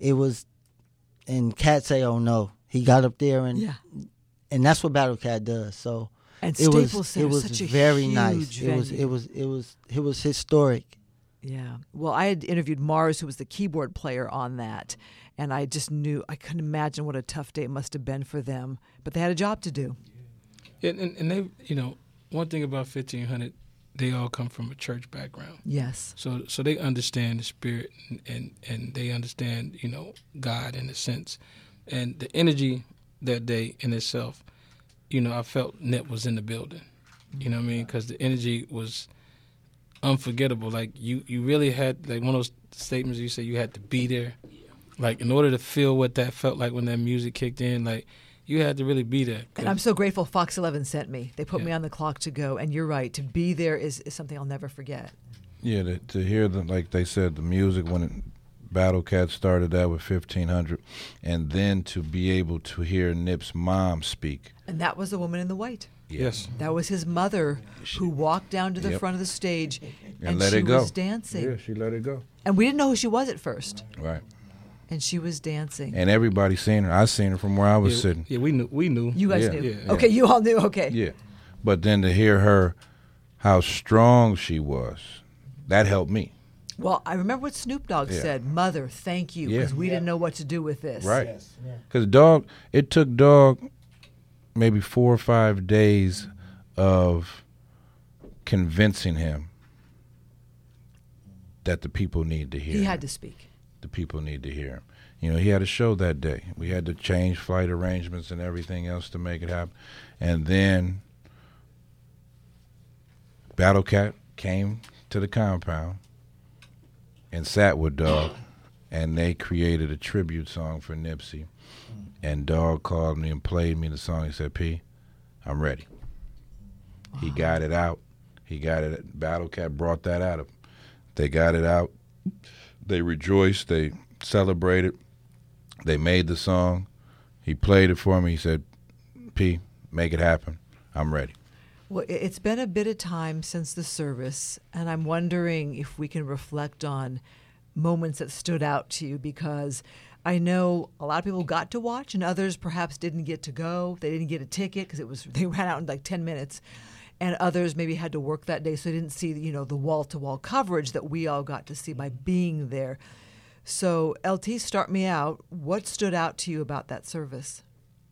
Cat say, "Oh no," he got up there and that's what Battle Cat does. So And it Staples Center was such a very huge nice. venue. It was historic. Yeah. Well, I had interviewed Mars, who was the keyboard player on that, and I just knew, I couldn't imagine what a tough day it must have been for them. But they had a job to do. And they, you know, one thing about 1500, they all come from a church background. Yes. So they understand the spirit and they understand, you know, God in a sense. And the energy that day in itself, you know, I felt Nip was in the building. You know what I mean? Because the energy was unforgettable. Like, you really had, like, one of those statements you said you had to be there. Like, in order to feel what that felt like when that music kicked in, like, you had to really be there. And I'm so grateful Fox 11 sent me. They put me on the clock to go. And you're right. To be there is something I'll never forget. Yeah, to hear like they said, the music when Battle Cat started that with 1500, and then to be able to hear Nip's mom speak. And that was the woman in the white. Yes. That was his mother who walked down to the Yep. front of the stage And let she it go. was dancing. Yeah, she let it go. And we didn't know who she was at first. Right. And she was dancing. And everybody seen her. I seen her from where I was Yeah, sitting. yeah, we knew. You guys Yeah. knew? Yeah. Okay, you all knew. Okay. Yeah. But then to hear her, how strong she was, that helped me. Well, I remember what Snoop Dogg Yeah. said, "Mother, thank you," because we didn't know what to do with this. Right. Because it took Dog maybe 4 or 5 days of convincing him that the people need to hear He him. had to speak. The people need to hear him. You know, he had a show that day. We had to change flight arrangements and everything else to make it happen. And then Battle Cat came to the compound and sat with Dog, and they created a tribute song for Nipsey. And Dog called me and played me the song. He said, P, I'm ready. He got it out. He got it. Battle Cat brought that out of him. They got it out. They rejoiced. They celebrated. They made the song. He played it for me. He said, P, make it happen. I'm ready. Well, it's been a bit of time since the service, and I'm wondering if we can reflect on moments that stood out to you, because I know a lot of people got to watch and others perhaps didn't get to go. They didn't get a ticket because they ran out in like 10 minutes. And others maybe had to work that day, so they didn't see, the wall-to-wall coverage that we all got to see by being there. So, LT, start me out. What stood out to you about that service?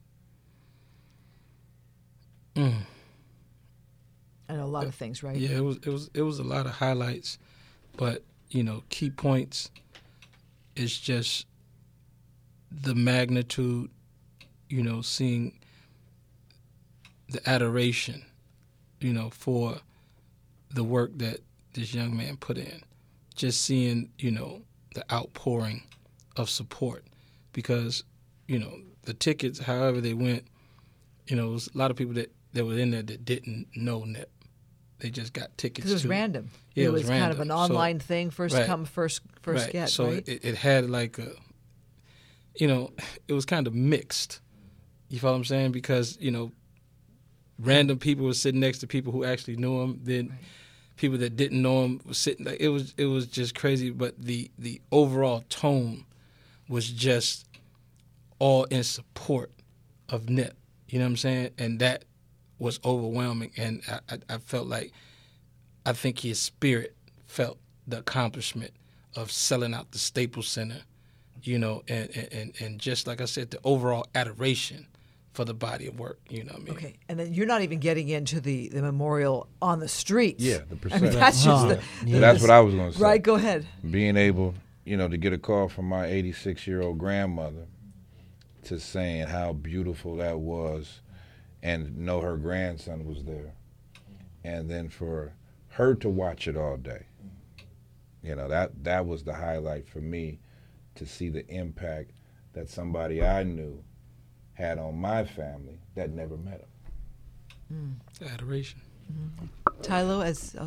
I know a lot of things, right? Yeah, it was a lot of highlights, but key points is just the magnitude, seeing the adoration, for the work that this young man put in. Just seeing, the outpouring of support, because, the tickets, however they went, it was a lot of people that were in there that didn't know Nip. They just got tickets. Because it was random. Yeah, it was random. kind of an online thing, first right. come, first right. get, so right? it had like a, it was kind of mixed. You follow what I'm saying? Because, random people were sitting next to people who actually knew him. Then people that didn't know him were sitting. Like, it was just crazy. But the overall tone was just all in support of Nip. You know what I'm saying? And that was overwhelming. And I felt like, I think his spirit felt the accomplishment of selling out the Staples Center, and just like I said, the overall adoration for the body of work, you know what I mean? Okay, and then you're not even getting into the memorial on the streets. Yeah, the I mean, percentage. that's just That's what I was going to say. Right, go ahead. Being able, to get a call from my 86-year-old grandmother to saying how beautiful that was, and know her grandson was there, and then for her to watch it all day. That was the highlight for me, to see the impact that somebody I knew had on my family that never met him. Adoration. Tylo,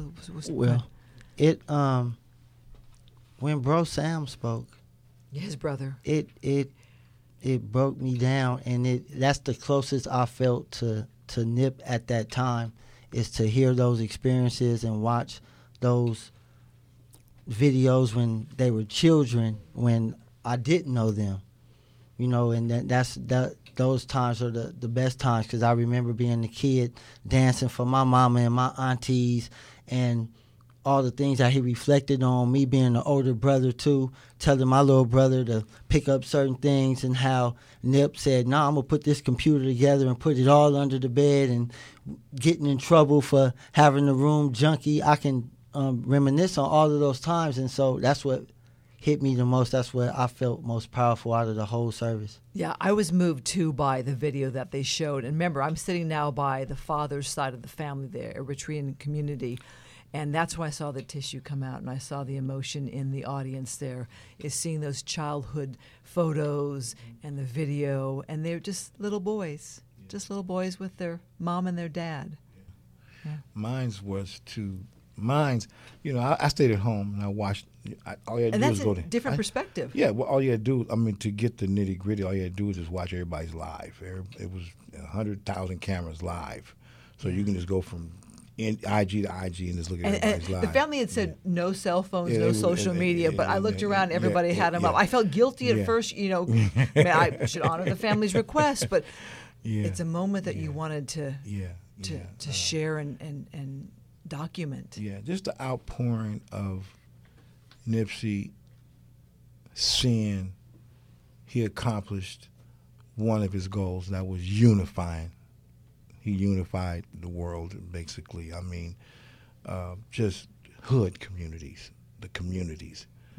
when Bro Sam spoke, his brother, it broke me down, and that's the closest I felt to Nip at that time, is to hear those experiences and watch those videos when they were children, when I didn't know them, and those times are the best times, because I remember being a kid dancing for my mama and my aunties, and all the things that he reflected on, me being the older brother too, telling my little brother to pick up certain things, and how Nip said, nah, I'm going to put this computer together and put it all under the bed, and getting in trouble for having the room junky. I can reminisce on all of those times, and so that's what hit me the most. That's what I felt most powerful out of the whole service. Yeah, I was moved too by the video that they showed. And remember, I'm sitting now by the father's side of the family there, Eritrean community. And that's when I saw the tissue come out, and I saw the emotion in the audience there, is seeing those childhood photos and the video. And they're just little boys, with their mom and their dad. Yeah. Mine's, I stayed at home and I watched. All you had to do was go to. And that's a different perspective. Yeah, well, all you had to do, to get the nitty gritty, all you had to do was just watch everybody's live. It was 100,000 cameras live, so you can just go from IG to IG and just look at everybody's live. The family had said no cell phones, no social media, but I looked around, everybody had them up. I felt guilty at first, I should honor the family's request, but it's a moment that you wanted to share and document. Yeah, just the outpouring of Nipsey, seeing he accomplished one of his goals, that was unifying. He unified the world, basically. Just hood communities, the communities.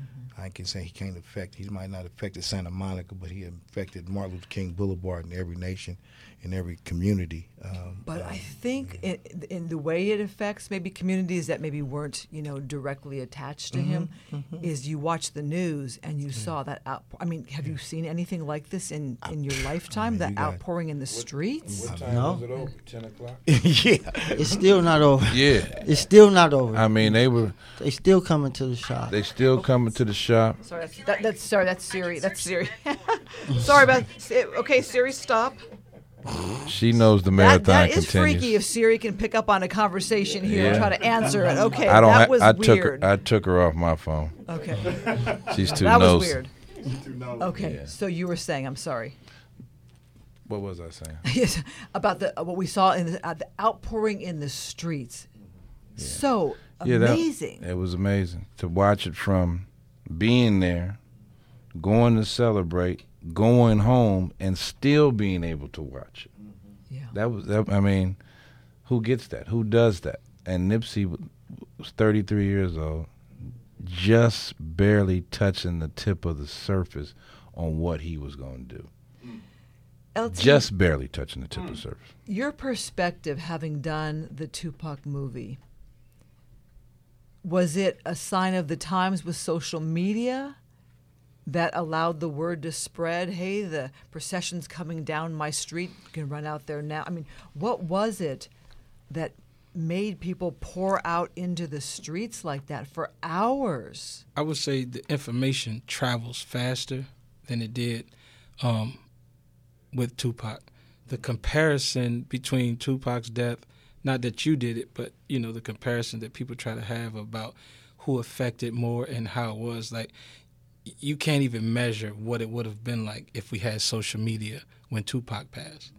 I can say he might not affected Santa Monica, but he affected Martin Luther King Boulevard in every nation, in every community. But I think in the way it affects maybe communities that maybe weren't, directly attached to him, is you watch the news and you saw that I mean, have you seen anything like this in your lifetime? That outpouring in the streets? What time No. was it over? 10 o'clock? Yeah. It's still not over. Yeah. It's still not over. I mean, They still coming to the shop. they still coming to the shop. Sorry, that's Siri. That's Siri. Sorry about. Okay, Siri, stop. She knows the marathon That is continues. freaky if Siri can pick up on a conversation here and Yeah. try to answer it. Okay, I don't. that was I took her. weird. I took her off my phone. Okay, She's too that was nosy. weird. Okay, Yeah. so you were saying, I'm sorry. What was I saying? Yes, about what we saw in the outpouring in the streets. So amazing. It was amazing to watch it from being there, going to celebrate, going home, and still being able to watch it. Yeah. I mean, who gets that? Who does that? And Nipsey was 33 years old, just barely touching the tip of the surface on what he was going to do. LT, Just barely touching the tip of the surface. your perspective, having done the Tupac movie, was it a sign of the times with social media that allowed the word to spread? Hey, the procession's coming down my street. You can run out there now. I mean, what was it that made people pour out into the streets like that for hours? I would say the information travels faster than it did with Tupac. The comparison between Tupac's death, not that you did it, but, the comparison that people try to have about who affected more and how it was, like, you can't even measure what it would have been like if we had social media when Tupac passed.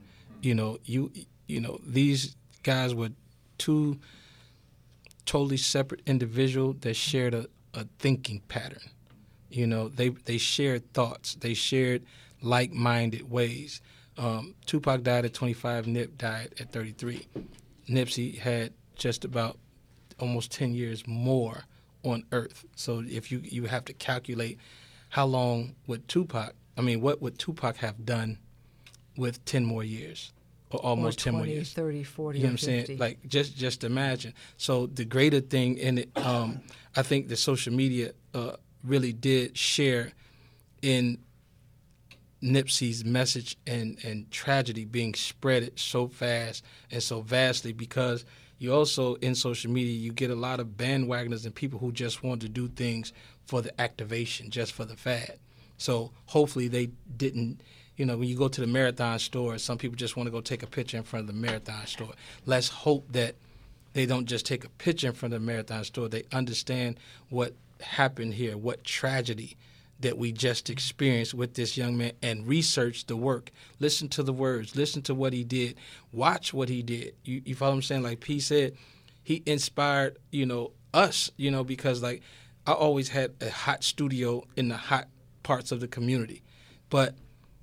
These guys were two totally separate individuals that shared a thinking pattern. They shared thoughts. They shared like-minded ways. Tupac died at 25. Nip died at 33. Nipsey had just about almost 10 years more on Earth. So if you have to calculate how long would what would Tupac have done with 10 more years or almost 10 more 20, years? 30, 40, You know or what I'm saying? 50. Like, just imagine. So the greater thing in it, I think the social media really did share in Nipsey's message and tragedy being spread so fast and so vastly, because you also, in social media, you get a lot of bandwagoners and people who just want to do things for the activation, just for the fad. So hopefully they didn't, when you go to the Marathon store, some people just want to go take a picture in front of the Marathon store. Let's hope that they don't just take a picture in front of the Marathon store. They understand what happened here, what tragedy that we just experienced with this young man, and research the work. Listen to the words. Listen to what he did. Watch what he did. You follow what I'm saying? Like P said, he inspired, us, because, like, I always had a hot studio in the hot parts of the community. But,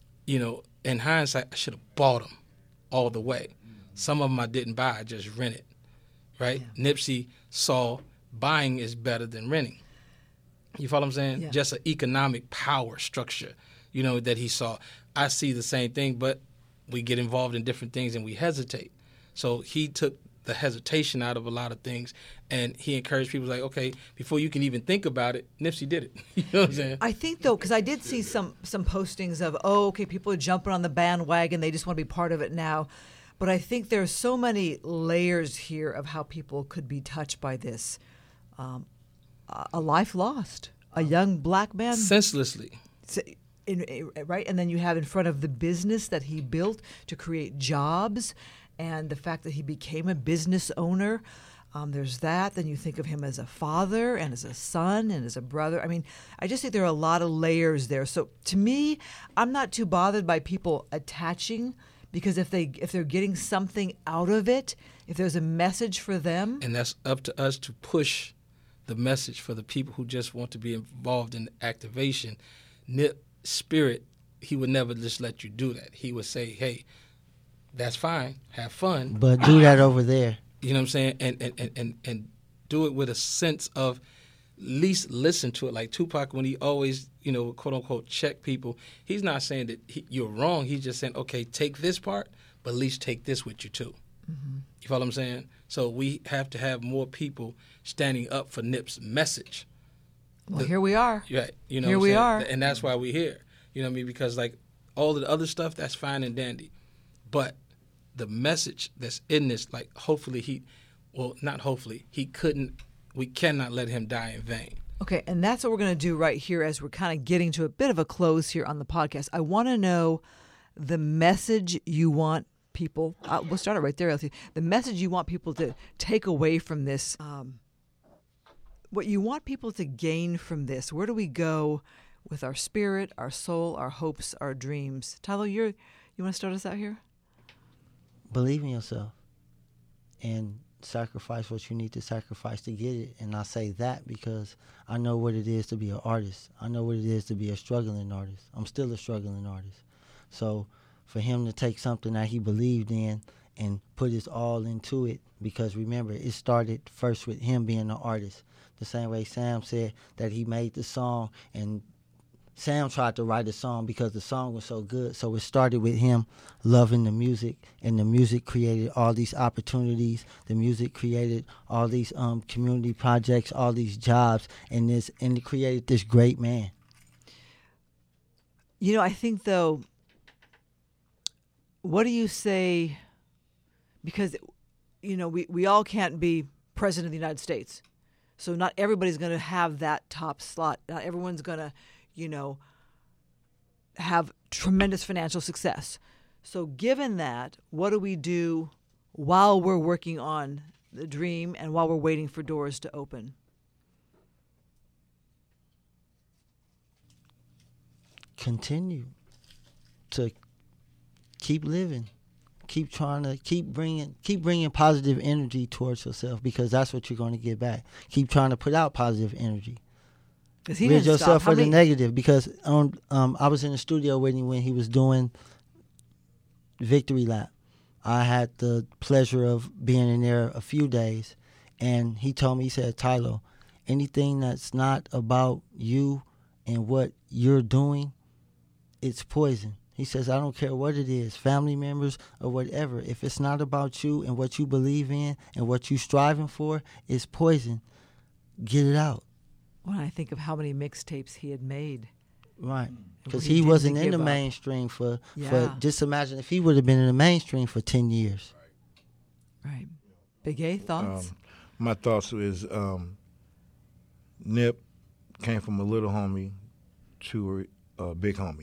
in hindsight, I should have bought them all the way. Some of them I didn't buy. I just rented, right? Yeah. Nipsey saw buying is better than renting. You follow what I'm saying? Yeah. Just an economic power structure, that he saw. I see the same thing, but we get involved in different things and we hesitate. So he took the hesitation out of a lot of things, and he encouraged people like, okay, before you can even think about it, Nipsey did it. You know what I'm saying? I think, though, because I did see some postings of, people are jumping on the bandwagon. They just want to be part of it now. But I think there's so many layers here of how people could be touched by this. A life lost, a young black man. Senselessly. Right? And then you have in front of the business that he built to create jobs and the fact that he became a business owner. There's that. Then you think of him as a father and as a son and as a brother. I mean, I just think there are a lot of layers there. So to me, I'm not too bothered by people attaching, because if they're getting something out of it, if there's a message for them. And that's up to us to push the message for the people who just want to be involved in the activation. Nip spirit, he would never just let you do that. He would say, hey, that's fine, have fun. But do that over there. You know what I'm saying? And do it with a sense of least listen to it. Like Tupac, when he always, quote unquote, check people, he's not saying that you're wrong. He's just saying, okay, take this part, but at least take this with you too. Mm-hmm. You follow what I'm saying? So we have to have more people standing up for Nip's message. Well, here we are. Right. Here we are. And that's why we're here. You know what I mean? Because like all of the other stuff, that's fine and dandy. But the message that's in this, like hopefully we cannot let him die in vain. Okay, and that's what we're going to do right here as we're kind of getting to a bit of a close here on the podcast. I want to know the message you want people, we'll start it right there, LT. The message you want people to take away from this, what you want people to gain from this. Where do we go with our spirit, our soul, our hopes, our dreams? Tyler, you want to start us out here? Believe in yourself and sacrifice what you need to sacrifice to get it. And I say that because I know what it is to be an artist. I know what it is to be a struggling artist. I'm still a struggling artist. So for him to take something that he believed in and put his all into it, because remember, it started first with him being an artist. The same way Sam said that he made the song, and Sam tried to write a song because the song was so good. So it started with him loving the music, and the music created all these opportunities. The music created all these community projects, all these jobs, and it created this great man. I think though, what do you say? Because we all can't be president of the United States, so not everybody's going to have that top slot. Not everyone's going to have tremendous financial success. So given that, what do we do while we're working on the dream and while we're waiting for doors to open? Continue to keep living. Keep trying to keep bringing positive energy towards yourself, because that's what you're going to get back. Keep trying to put out positive energy. Rid yourself of the negative, because I was in the studio with him when he was doing Victory Lap. I had the pleasure of being in there a few days, and he told me, he said, Tylo, anything that's not about you and what you're doing, it's poison. He says, I don't care what it is, family members or whatever. If it's not about you and what you believe in and what you're striving for, it's poison. Get it out. When I think of how many mixtapes he had made. Right. Because he wasn't in the mainstream for just imagine if he would have been in the mainstream for 10 years. Right. Big A, thoughts? My thoughts is Nip came from a little homie to a big homie.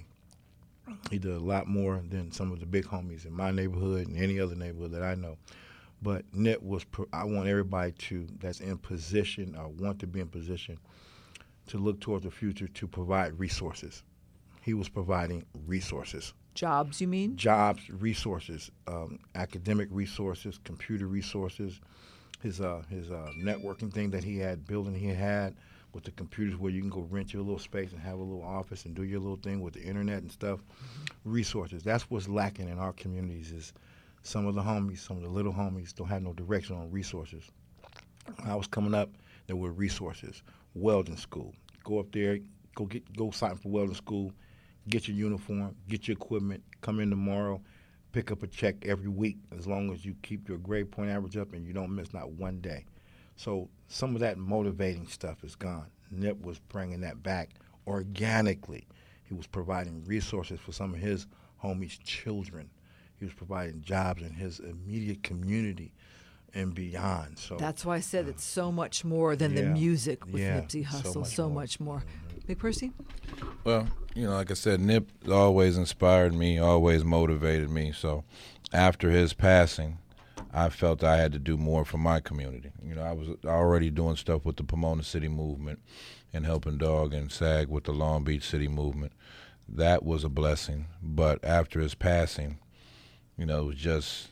He did a lot more than some of the big homies in my neighborhood and any other neighborhood that I know. But Nip I want everybody that's in position or want to be in position to look towards the future to provide resources. He was providing resources. Jobs, you mean? Jobs, resources, academic resources, computer resources. His networking thing that he had, building he had with the computers where you can go rent your little space and have a little office and do your little thing with the internet and stuff. Resources. That's what's lacking in our communities is some of the little homies don't have no direction on resources. When I was coming up, there were resources. Welding school. Go up there, go sign for welding school, get your uniform, get your equipment, come in tomorrow, pick up a check every week as long as you keep your grade point average up and you don't miss not one day. So some of that motivating stuff is gone. Nip was bringing that back organically. He was providing resources for some of his homies' children. He was providing jobs in his immediate community and beyond. So that's why I said it's so much more than the music with Nipsey Hussle. So much more. Big Percy? Well, like I said, Nip always inspired me, always motivated me. So after his passing, I felt I had to do more for my community. I was already doing stuff with the Pomona City Movement and helping Dog and SAG with the Long Beach City Movement. That was a blessing. But after his passing, it was just,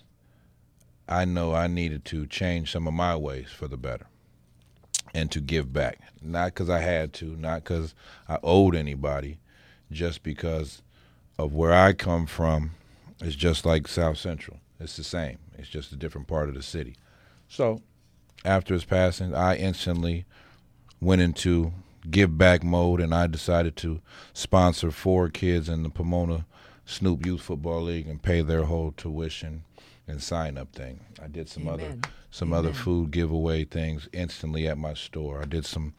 I know I needed to change some of my ways for the better and to give back. Not because I had to, not because I owed anybody, just because of where I come from. It's just like South Central. It's the same. It's just a different part of the city. So after his passing, I instantly went into give back mode, and I decided to sponsor 4 kids in the Pomona Snoop Youth Football League and pay their whole tuition and sign up thing. I did some other food giveaway things instantly at my store. I did some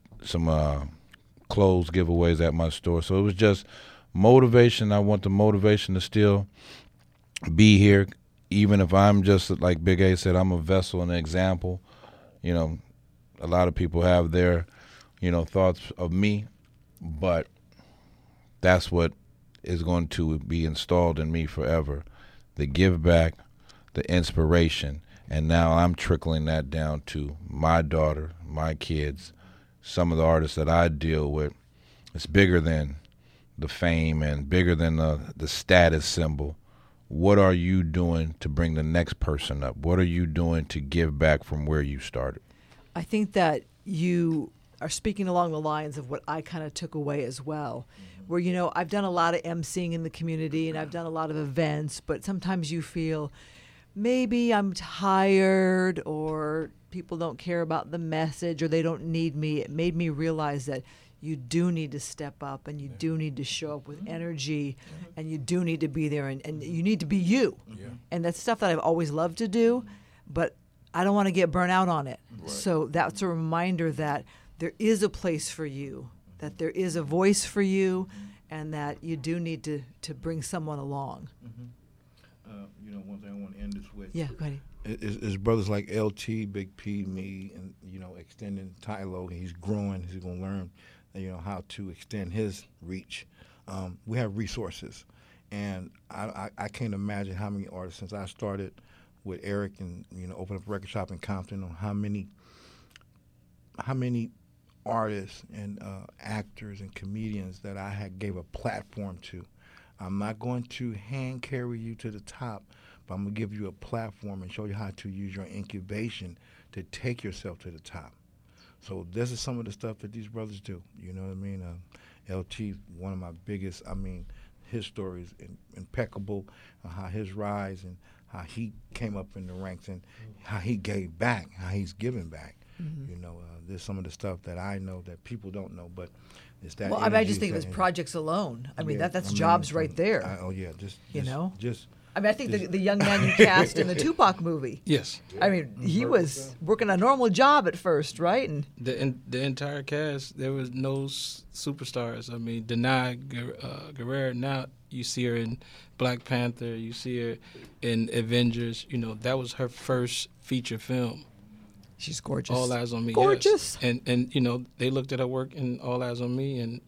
clothes giveaways at my store. So it was just motivation. I want the motivation to still be here, even if I'm just, like Big A said, I'm a vessel and an example. You know, a lot of people have their, thoughts of me, but that's what is going to be installed in me forever. The give back, the inspiration, and now I'm trickling that down to my daughter, my kids, some of the artists that I deal with. It's bigger than the fame and bigger than the status symbol. What are you doing to bring the next person up? What are you doing to give back from where you started? I think that you are speaking along the lines of what I kind of took away as well, where, I've done a lot of emceeing in the community and I've done a lot of events, but sometimes you feel maybe I'm tired or people don't care about the message or they don't need me. It made me realize that you do need to step up and you do need to show up with energy and you do need to be there and you need to be you. Yeah. And that's stuff that I've always loved to do, but I don't want to get burnt out on it. Right. So that's a reminder that there is a place for you, that there is a voice for you, and that you do need to bring someone along. One thing I want to end this with. Yeah, go ahead. Is brothers like LT, Big P, me, and extending Tylo. He's growing. He's going to learn, how to extend his reach. We have resources, and I can't imagine how many artists since I started with Eric and opened up a record shop in Compton. On how many artists and actors and comedians that I gave a platform to. I'm not going to hand carry you to the top, but I'm going to give you a platform and show you how to use your incubation to take yourself to the top. So this is some of the stuff that these brothers do. You know what I mean? LT, one of my biggest, his story is impeccable, how his rise and how he came up in the ranks and how he gave back, how he's giving back. Mm-hmm. There's some of the stuff that I know that people don't know, but it's that. Well, I just think of his projects alone. That's jobs right there. I think the young man you cast in the Tupac movie. Yes. He was working a normal job at first, right? And the entire cast, there was no superstars. Denai Guerrero, now you see her in Black Panther, you see her in Avengers. That was her first feature film. She's gorgeous. All Eyes on Me. Gorgeous. Yes. And they looked at her work in All Eyes on Me, and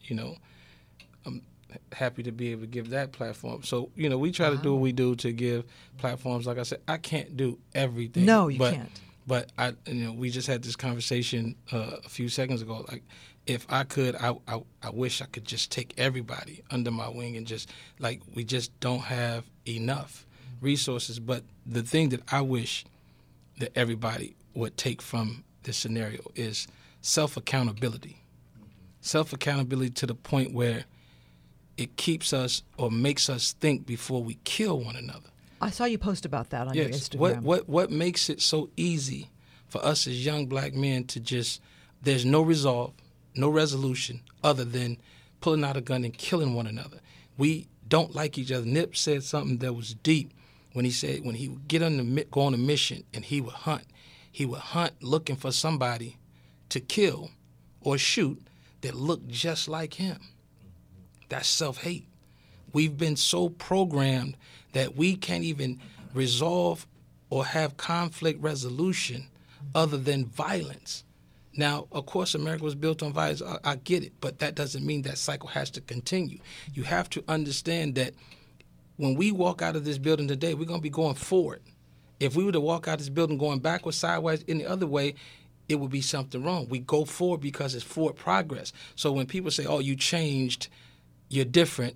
I'm happy to be able to give that platform. So we try to do what we do to give platforms. Like I said, I can't do everything. No, you can't. But we just had this conversation a few seconds ago. Like, if I could, I wish I could just take everybody under my wing and just we just don't have enough resources. But the thing that I wish that everybody would take from this scenario is self-accountability. Self-accountability to the point where it keeps us or makes us think before we kill one another. I saw you post about that on your Instagram. What makes it so easy for us as young black men to just, there's no resolve, no resolution other than pulling out a gun and killing one another. We don't like each other. Nip said something that was deep when he said when he would go on a mission and he would hunt looking for somebody to kill or shoot that looked just like him. That's self-hate. We've been so programmed that we can't even resolve or have conflict resolution other than violence. Now, of course, America was built on violence. I get it, but that doesn't mean that cycle has to continue. You have to understand that when we walk out of this building today, we're going to be going forward. If we were to walk out of this building going backwards, sideways, any other way, it would be something wrong. We go forward because it's forward progress. So when people say, oh, you changed, you're different,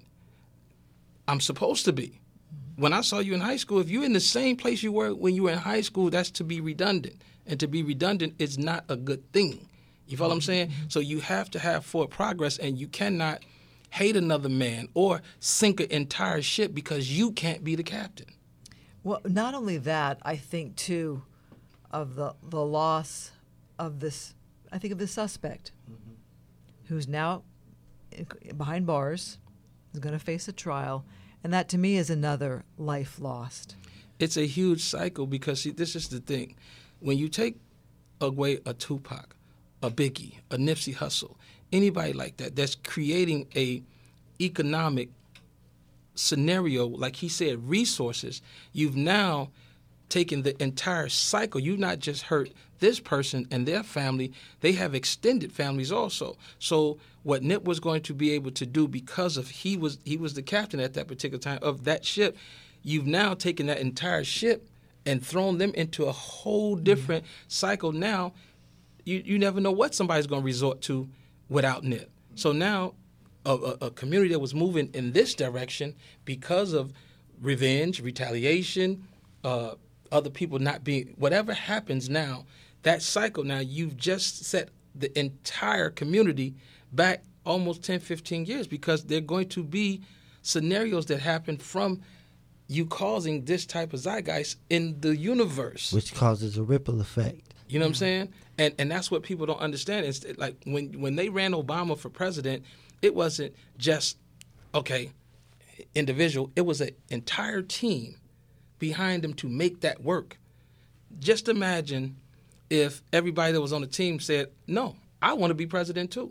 I'm supposed to be. When I saw you in high school, if you're in the same place you were when you were in high school, that's to be redundant. And to be redundant is not a good thing. You follow what I'm saying? So you have to have forward progress, and you cannot hate another man or sink an entire ship because you can't be the captain. Well, not only that, I think, too, of the loss of this I think of the suspect, who's now behind bars, is going to face a trial, and that to me is another life lost. It's a huge cycle because, see, this is the thing. When you take away a Tupac, a Biggie, a Nipsey Hussle, anybody like that that's creating a economic scenario, like he said, resources, you've now taken the entire cycle. You've not just hurt this person and their family, they have extended families also. So what Nip was going to be able to do, because of he was the captain at that particular time of that ship, you've now taken that entire ship and thrown them into a whole different cycle. Now you never know what somebody's going to resort to without Nip. So now a community that was moving in this direction because of revenge, retaliation, other people not being, whatever happens now, that cycle, now you've just set the entire community back almost 10, 15 years, because there are going to be scenarios that happen from you causing this type of zeitgeist in the universe. Which causes a ripple effect. You know what I'm saying? And that's what people don't understand. It's like when they ran Obama for president, it wasn't just, okay, individual. It was an entire team behind him to make that work. Just imagine if everybody that was on the team said, no, I want to be president too.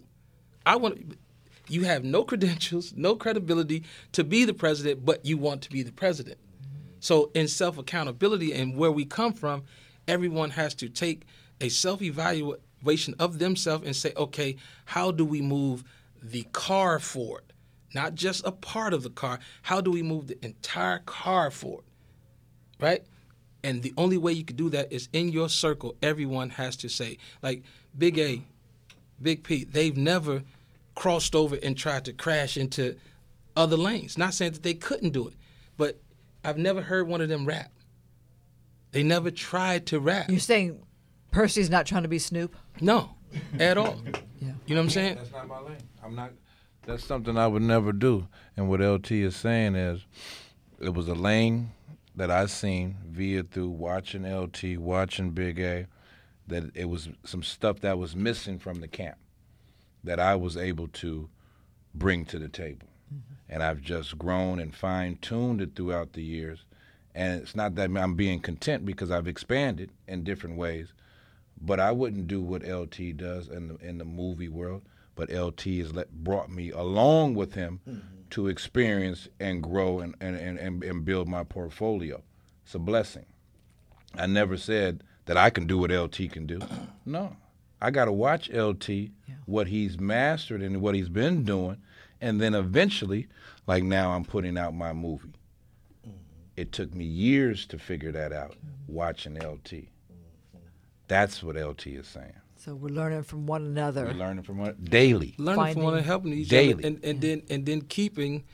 You have no credentials, no credibility to be the president, but you want to be the president. So in self-accountability and where we come from, everyone has to take a self-evaluation of themselves and say, okay, how do we move the car forward? Not just a part of the car. How do we move the entire car forward? Right? And the only way you can do that is in your circle. Everyone has to say, like Big A, Big P, they've never crossed over and tried to crash into other lanes. Not saying that they couldn't do it, but I've never heard one of them rap. They never tried to rap. You're saying Percy's not trying to be Snoop? No, at all. Yeah. You know what I'm saying? That's not my lane. That's something I would never do. And what LT is saying is, it was a lane that I seen via through watching LT, watching Big A, that it was some stuff that was missing from the camp that I was able to bring to the table. Mm-hmm. And I've just grown and fine-tuned it throughout the years. And it's not that I'm being content, because I've expanded in different ways. But I wouldn't do what LT does in the movie world. But LT has brought me along with him to experience and grow and build my portfolio. It's a blessing. I never said that I can do what LT can do. No. I got to watch LT, what he's mastered and what he's been doing, and then eventually, like now I'm putting out my movie. It took me years to figure that out, watching LT. That's what LT is saying. So we're learning from one another. We're learning from one daily. Learning from one another, helping each daily. other, and then keeping,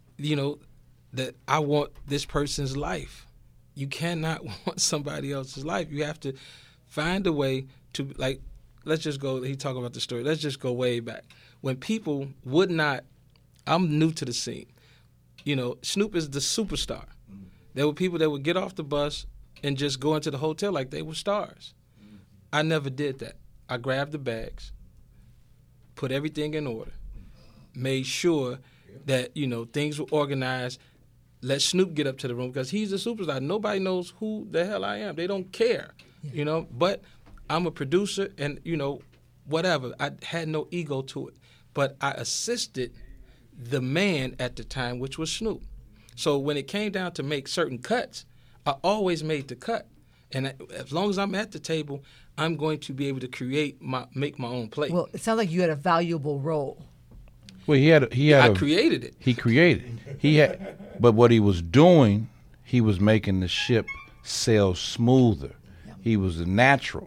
that I want this person's life. You cannot want somebody else's life. You have to find a way to, like, let's just go, he talking about the story, let's just go way back. When people would not, I'm new to the scene. Snoop is the superstar. There were people that would get off the bus and just go into the hotel like they were stars. I never did that. I grabbed the bags, put everything in order, made sure that, things were organized, let Snoop get up to the room, because he's a superstar. Nobody knows who the hell I am. They don't care, but I'm a producer and, whatever. I had no ego to it. But I assisted the man at the time, which was Snoop. So when it came down to make certain cuts, I always made the cut. And as long as I'm at the table, I'm going to be able to make my own plate. Well, it sounds like you had a valuable role. Well, I created it. He created it. But what he was doing, he was making the ship sail smoother. Yeah. He was a natural.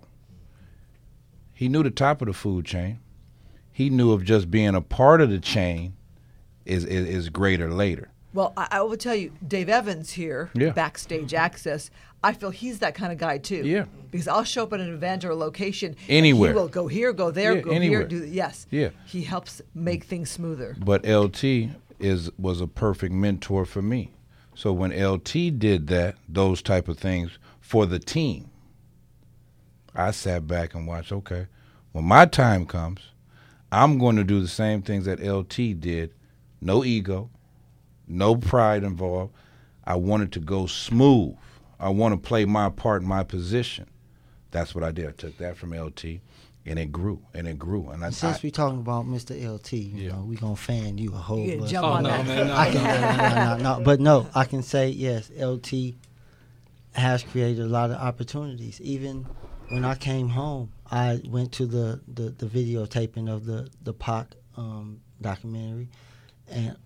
He knew the top of the food chain. He knew of just being a part of the chain is greater later. Well, I will tell you, Dave Evans here, Backstage Access, I feel he's that kind of guy too. Yeah. Because I'll show up at an event or a location. Anywhere. He will go here, go there, go anywhere. here. Yes. Yeah. He helps make things smoother. But LT was a perfect mentor for me. So when LT did those type of things for the team, I sat back and watched, okay, When my time comes, I'm going to do the same things that LT did. No ego, no pride involved. I wanted to go smooth. I want to play my part in my position. That's what I did. I took that from LT, and it grew, and it grew. And since we're talking about Mr. LT, you know, we're going to fan you a whole bunch. Jump on that. Man, no. But no, I can say, yes, LT has created a lot of opportunities. Even when I came home, I went to the videotaping of the Pac documentary, and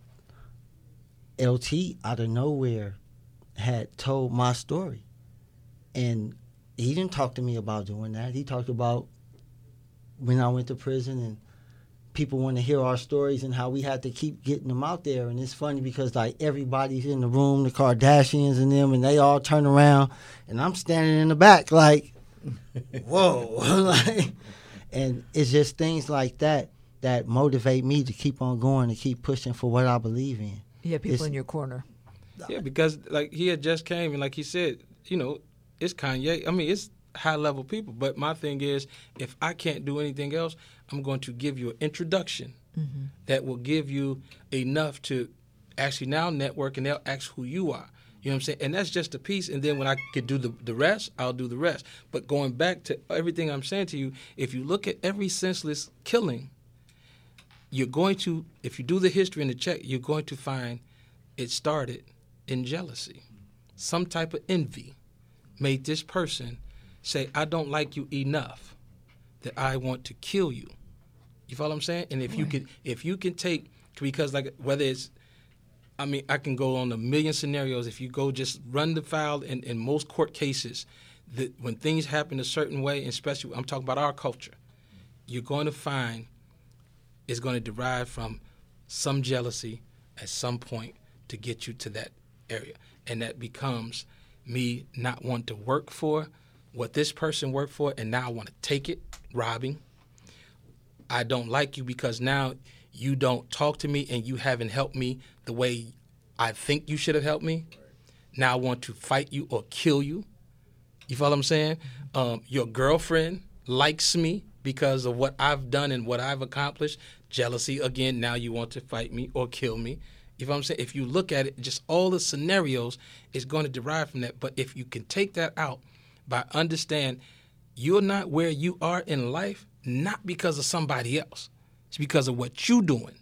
LT out of nowhere had told my story. And he didn't talk to me about doing that. He talked about when I went to prison and people want to hear our stories and how we had to keep getting them out there. And it's funny because like everybody's in the room, the Kardashians and them, and they all turn around and I'm standing in the back like, whoa. Like, and it's just things like that that motivate me to keep on going and keep pushing for what I believe in. You have people in your corner. Yeah, because like he had just came and like he said, you know, it's Kanye. I mean, it's high level people. But my thing is, if I can't do anything else, I'm going to give you an introduction that will give you enough to actually now network, and they'll ask who you are. You know what I'm saying? And that's just a piece. And then when I could do the rest, I'll do the rest. But going back to everything I'm saying to you, if you look at every senseless killing, you're going to, if you do the history and the check, you're going to find it started in jealousy. Some type of envy made this person say, I don't like you enough that I want to kill you. You follow what I'm saying? And if you can take, because like whether it's, I mean, I can go on a million scenarios. If you go just run the file in most court cases, that when things happen a certain way, and especially I'm talking about our culture, you're going to find it's going to derive from some jealousy at some point to get you to that area. And that becomes me not wanting to work for what this person worked for, and now I want to take it, robbing. I don't like you because now you don't talk to me and you haven't helped me the way I think you should have helped me. Now I want to fight you or kill you. You follow what I'm saying? Your girlfriend likes me because of what I've done and what I've accomplished. Jealousy, again, now you want to fight me or kill me. You know what I'm saying? If you look at it, just all the scenarios is going to derive from that. But if you can take that out by understand you're not where you are in life, not because of somebody else. It's because of what you're doing.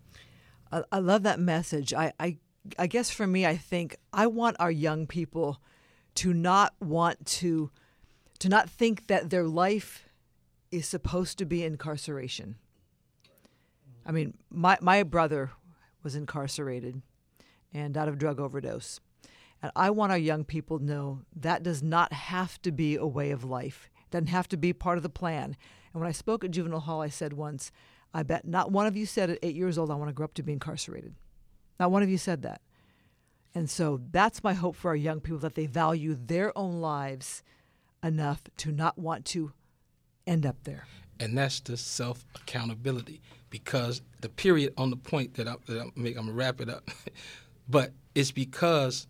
I love that message. I guess for me, I think I want our young people to not think that their life is supposed to be incarceration. I mean, my brother was incarcerated and died of drug overdose. And I want our young people to know that does not have to be a way of life. It doesn't have to be part of the plan. And when I spoke at Juvenile Hall, I said once, I bet not one of you said at 8 years old, I want to grow up to be incarcerated. Not one of you said that. And so that's my hope for our young people, that they value their own lives enough to not want to end up there. And that's the self-accountability, because the period on the point that I'm going to wrap it up, but it's because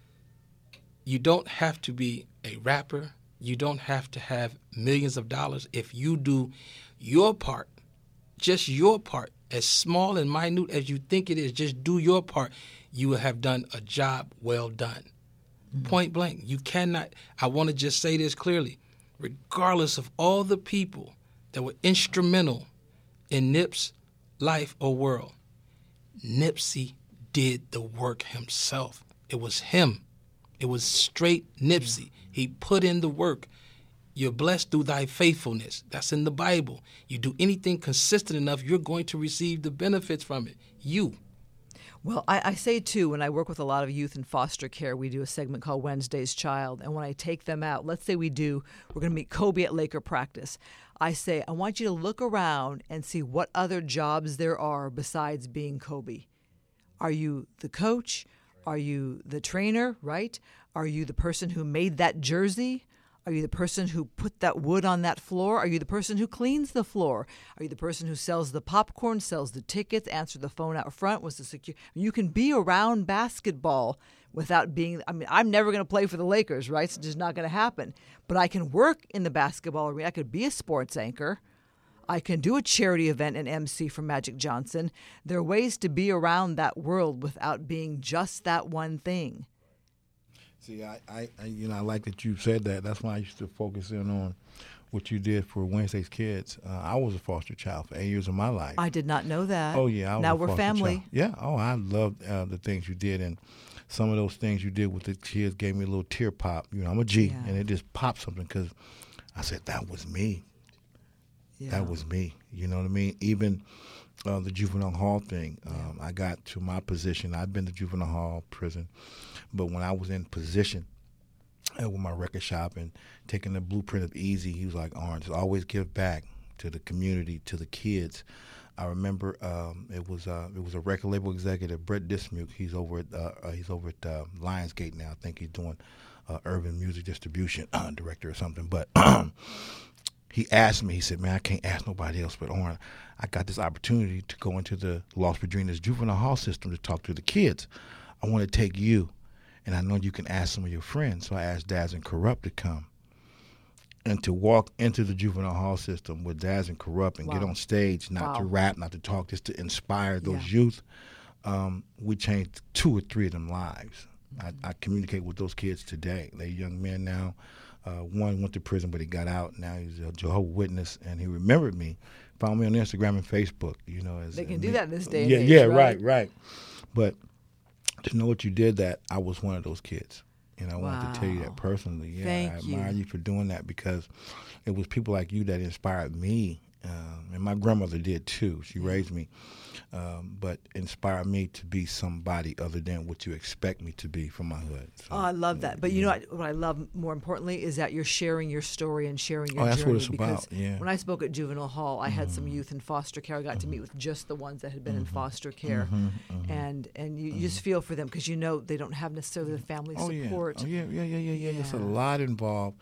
you don't have to be a rapper. You don't have to have millions of dollars. If you do your part, just your part, as small and minute as you think it is, just do your part, you will have done a job well done. Point blank. You cannot, I want to just say this clearly, regardless of all the people that were instrumental in Nip's life or world, Nipsey did the work himself. It was him. It was straight Nipsey. He put in the work. You're blessed through thy faithfulness. That's in the Bible. You do anything consistent enough, you're going to receive the benefits from it. You. Well, I say, too, when I work with a lot of youth in foster care, we do a segment called Wednesday's Child. And when I take them out, let's say we're going to meet Kobe at Laker practice. I say, I want you to look around and see what other jobs there are besides being Kobe. Are you the coach? Are you the trainer, right? Are you the person who made that jersey? Are you the person who put that wood on that floor? Are you the person who cleans the floor? Are you the person who sells the popcorn, sells the tickets, answers the phone out front, was the secure? You can be around basketball without being, I mean, I'm never going to play for the Lakers, right? It's just not going to happen. But I can work in the basketball arena. I could be a sports anchor. I can do a charity event and MC for Magic Johnson. There are ways to be around that world without being just that one thing. See, I like that you said that. That's why I used to focus in on what you did for Wednesday's Kids. I was a foster child for 8 years of my life. I did not know that. Oh, yeah. I was now a we're foster family. child. Yeah. Oh, I loved the things you did. And some of those things you did with the kids gave me a little tear pop. You know, I'm a G, Yeah. and it just popped something because I said, that was me. Yeah. That was me. You know what I mean? Even the juvenile hall thing, I got to my position. I've been to juvenile hall, prison. But when I was in position with my record shop and taking the blueprint of Easy, he was like, Orange, always give back to the community, to the kids. I remember it was a record label executive, Brett Dismuke. He's over at Lionsgate now. I think he's doing urban music distribution director or something. But he asked me. He said, "Man, I can't ask nobody else but Orange. I got this opportunity to go into the Los Padrinos juvenile hall system to talk to the kids. I want to take you, and I know you can ask some of your friends." So I asked Daz and Corrupt to come. And to walk into the juvenile hall system with Daz and Corrupt and get on stage, not to rap, not to talk, just to inspire those youth, we changed 2 or 3 of them lives. I communicate with those kids today. They're young men now. One went to prison, but he got out. Now he's a Jehovah's Witness, and he remembered me. Found me on Instagram and Facebook. You know, They can do that in this day and age, yeah, right? right. But to know what you did, that I was one of those kids. And I wanted to tell you that personally. Yeah, Thank I admire you for doing that because it was people like you that inspired me. And my grandmother did too. She raised me, but inspired me to be somebody other than what you expect me to be from my hood. So, I love that. But you know what I love more importantly is that you're sharing your story and sharing your that's journey. what it's because about. Yeah. when I spoke at Juvenile Hall, I had some youth in foster care. I got to meet with just the ones that had been in foster care, and you just feel for them because you know they don't have necessarily the family support. Yeah. There's a lot involved.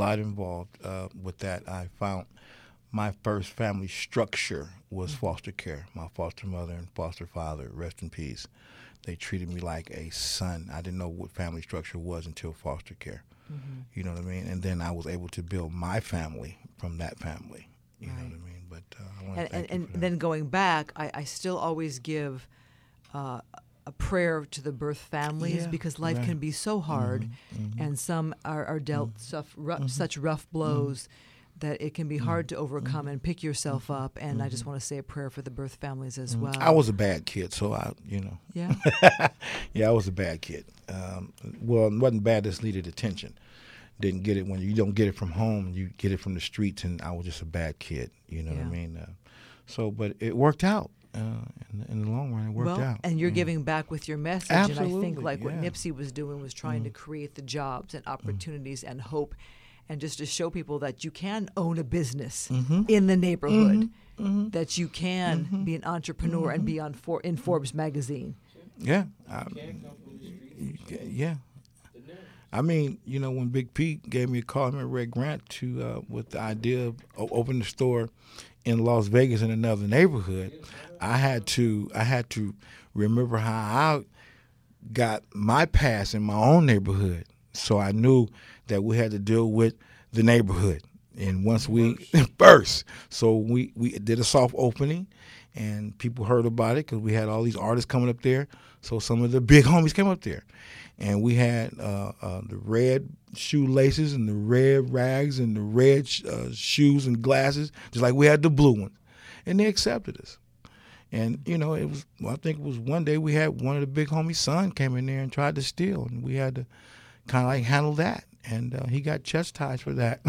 With that. I found my first family structure was foster care. My foster mother and foster father, rest in peace, they treated me like a son. I didn't know what family structure was until foster care. You know what I mean? And then I was able to build my family from that family. You know what I mean? But I want to thank you for that. Then going back, I still always give a prayer to the birth families because life can be so hard, and some are dealt such rough blows that it can be hard to overcome and pick yourself up. And I just want to say a prayer for the birth families as well. I was a bad kid, so Yeah. Yeah, I was a bad kid. Well, it wasn't bad, just needed attention. Didn't get it when you don't get it from home, you get it from the streets, and I was just a bad kid, you know what I mean? But it worked out. In the long run, it worked out. And you're giving back with your message. Absolutely, and I think like what Nipsey was doing was trying to create the jobs and opportunities and hope, and just to show people that you can own a business in the neighborhood, that you can be an entrepreneur and be in Forbes magazine. Yeah. Yeah. I mean, when Big Pete gave me a call, him and Red Grant with the idea of opening a store in Las Vegas in another neighborhood, I had to remember how I got my past in my own neighborhood. So I knew that we had to deal with the neighborhood. And once we first, so we did a soft opening, and people heard about it because we had all these artists coming up there. So some of the big homies came up there, and we had the red shoelaces and the red rags and the red shoes and glasses, just like we had the blue ones, and they accepted us. And it was, I think it was one day we had one of the big homies' son came in there and tried to steal, and we had to kind of like handle that. And he got chastised for that.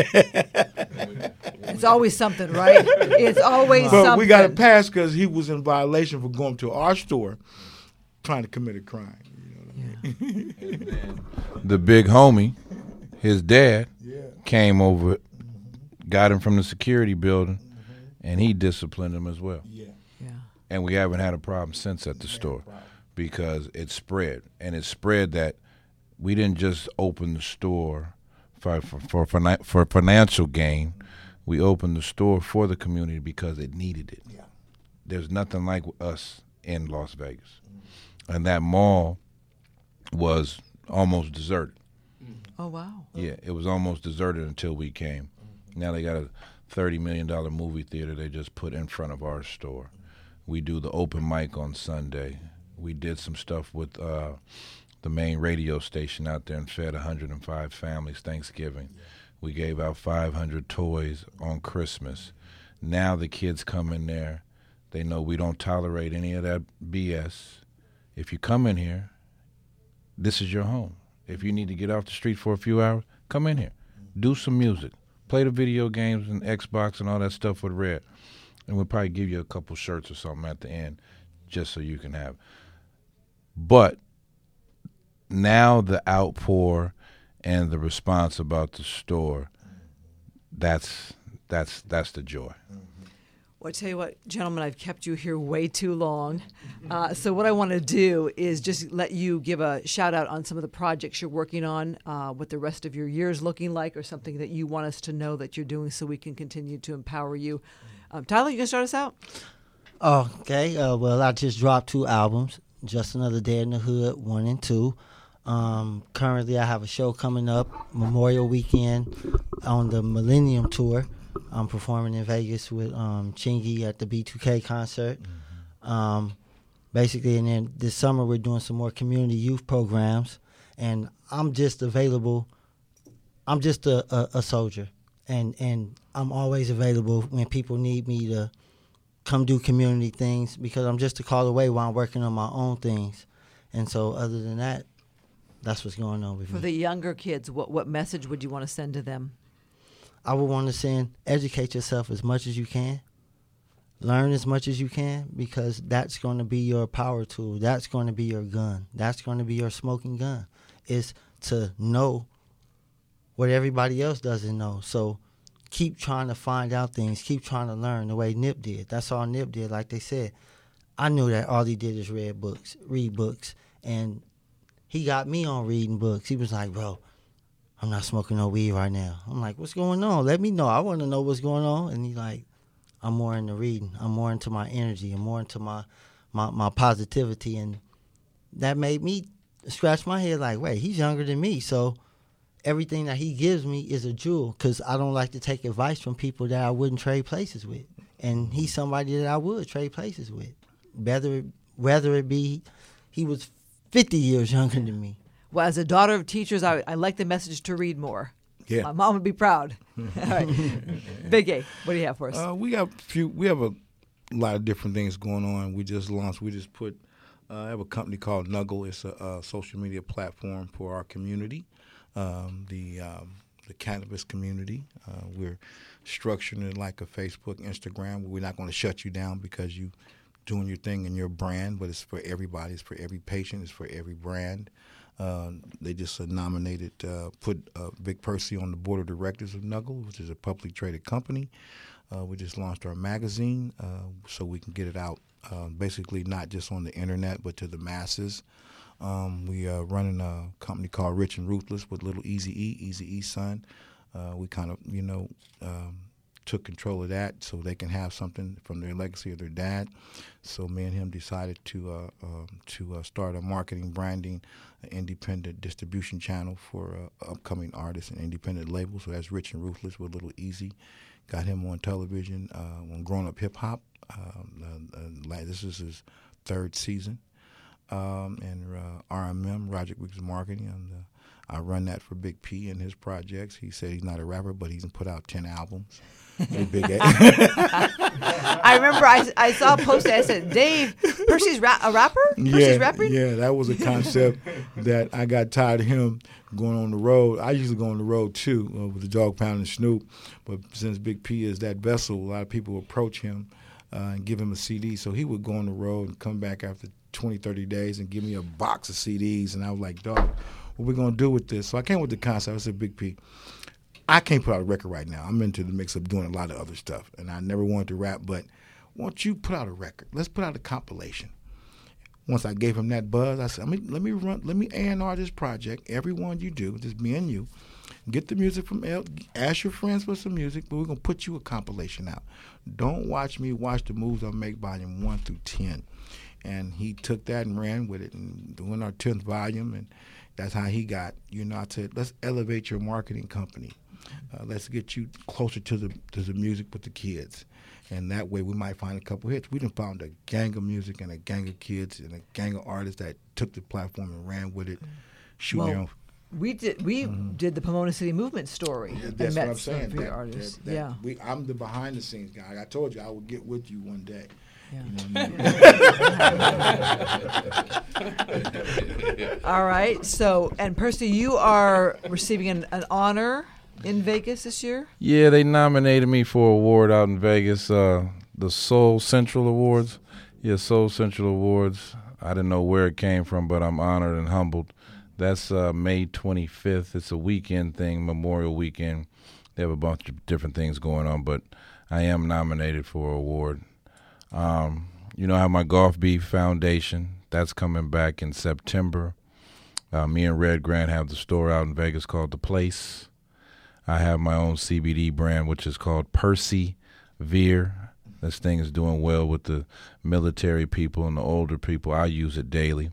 It's always something, right? It's always something. But we got a pass because he was in violation for going to our store trying to commit a crime. You know what I mean? And then the big homie, his dad, came over, got him from the security building, and he disciplined him as well. Yeah. And we haven't had a problem since at the store because it spread. And it spread that we didn't just open the store for financial gain. We opened the store for the community because it needed it. Yeah. There's nothing like us in Las Vegas. And that mall was almost deserted. Oh, wow. Yeah, it was almost deserted until we came. Now they got a $30 million movie theater they just put in front of our store. We do the open mic on Sunday. We did some stuff with the main radio station out there and fed 105 families Thanksgiving. We gave out 500 toys on Christmas. Now the kids come in there. They know we don't tolerate any of that BS. If you come in here, this is your home. If you need to get off the street for a few hours, come in here. Do some music. Play the video games and Xbox and all that stuff with Red. And we'll probably give you a couple shirts or something at the end just so you can have. But now the outpour and the response about the store, that's the joy. Well, I tell you what, gentlemen, I've kept you here way too long. So what I want to do is just let you give a shout out on some of the projects you're working on, what the rest of your year is looking like, or something that you want us to know that you're doing so we can continue to empower you. Tyler, you going to start us out? Okay. Well, I just dropped 2 albums, Just Another Day in the Hood, 1 and 2. Currently, I have a show coming up, Memorial Weekend, on the Millennium Tour. I'm performing in Vegas with Chingy at the B2K concert. Basically, and then this summer we're doing some more community youth programs. And I'm just available. I'm just a soldier. And I'm always available when people need me to come do community things, because I'm just a call away while I'm working on my own things. And so other than that, that's what's going on with me. For the younger kids, what message would you want to send to them? I would want to send, educate yourself as much as you can. Learn as much as you can, because that's going to be your power tool. That's going to be your gun. That's going to be your smoking gun, is to know what everybody else doesn't know. So keep trying to find out things. Keep trying to learn the way Nip did. That's all Nip did. Like they said, I knew that all he did is read books. And he got me on reading books. He was like, bro, I'm not smoking no weed right now. I'm like, what's going on? Let me know. I want to know what's going on. And he's like, I'm more into reading. I'm more into my energy. I'm more into my positivity. And that made me scratch my head like, wait, he's younger than me. So everything that he gives me is a jewel, because I don't like to take advice from people that I wouldn't trade places with. And he's somebody that I would trade places with. Whether it be he was 50 years younger than me. Well, as a daughter of teachers, I like the message to read more. Yeah. My mom would be proud. All right. Big A, what do you have for us? We have a lot of different things going on. We just put I have a company called Nuggle. It's a social media platform for our community, the cannabis community. We're structuring it like a Facebook, Instagram. We're not going to shut you down because you doing your thing in your brand, but it's for everybody. It's for every patient. It's for every brand. They just put Vic Percy on the board of directors of Nuggle, which is a publicly traded company. We just launched our magazine so we can get it out, basically not just on the internet, but to the masses. We are running a company called Rich and Ruthless with little Eazy-E's son. We kind of, took control of that so they can have something from their legacy of their dad. So me and him decided to start a marketing, branding, independent distribution channel for upcoming artists and independent labels. So that's Rich and Ruthless with Little Easy. Got him on television on Grown Up Hip Hop. This is his 3rd season. And RMM, Roger Weeks Marketing, I run that for Big P and his projects. He said he's not a rapper, but he's put out 10 albums. Big A. I remember I saw a post that said, Dave, Percy's a rapper? Percy's rapping? Yeah, that was a concept that I got tired of him going on the road. I usually go on the road too with the Dog Pound and Snoop, but since Big P is that vessel, a lot of people approach him and give him a CD. So he would go on the road and come back after 20, 30 days and give me a box of CDs. And I was like, dog, what we going to do with this? So I came with the concept. I said, Big P, I can't put out a record right now. I'm into the mix of doing a lot of other stuff, and I never wanted to rap, but why don't you put out a record? Let's put out a compilation. Once I gave him that buzz, I said, let me A&R this project. Everyone you do, just me and you, get the music from ask your friends for some music, but we're going to put you a compilation out. Don't watch me, watch the moves I make, volume 1 through 10. And he took that and ran with it and doing our 10th volume, and that's how he got, I said, let's elevate your marketing company. let's get you closer to the music with the kids. And that way we might find a couple hits. We done found a gang of music and a gang of kids and a gang of artists that took the platform and ran with it, shooting their own. We did the Pomona City Movement story. Yeah, that's what I'm saying. For your artists. I'm the behind the scenes guy. I told you I would get with you one day. Yeah. You know what I mean? All right. So, and Percy, you are receiving an honor in Vegas this year? Yeah, they nominated me for an award out in Vegas, the Soul Central Awards. Yeah, Soul Central Awards. I didn't know where it came from, but I'm honored and humbled. That's May 25th. It's a weekend thing, Memorial Weekend. They have a bunch of different things going on, but I am nominated for an award. You know, I have my Golf Beef Foundation. That's coming back in September. Me and Red Grant have the store out in Vegas called The Place. I have my own CBD brand, which is called Percy Veer. This thing is doing well with the military people and the older people. I use it daily.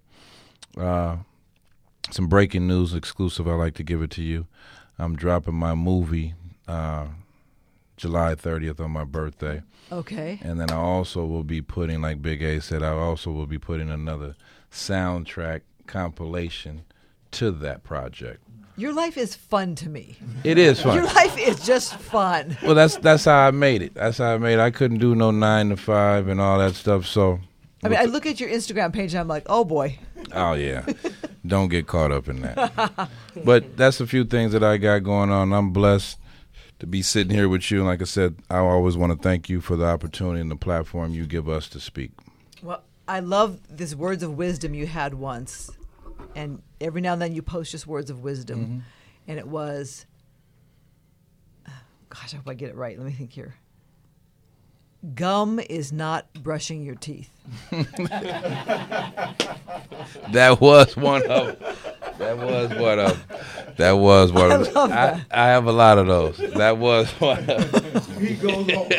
Some breaking news exclusive. I like to give it to you. I'm dropping my movie July 30th on my birthday. Okay. And then I also will be putting, like Big A said, I also will be putting another soundtrack compilation to that project. Your life is fun to me. It is fun. Your life is just fun. Well, that's how I made it. That's how I made it. I couldn't do no 9 to 5 and all that stuff. So, I mean, I look at your Instagram page and I'm like, oh boy. Oh yeah, don't get caught up in that. But that's a few things that I got going on. I'm blessed to be sitting here with you. And like I said, I always want to thank you for the opportunity and the platform you give us to speak. Well, I love this words of wisdom you had once. And every now and then you post just words of wisdom. Mm-hmm. And it was, gosh, I hope I get it right. Let me think here. Gum is not brushing your teeth. That was one of them. That was one of them. I have a lot of those. That was one of them. He goes on.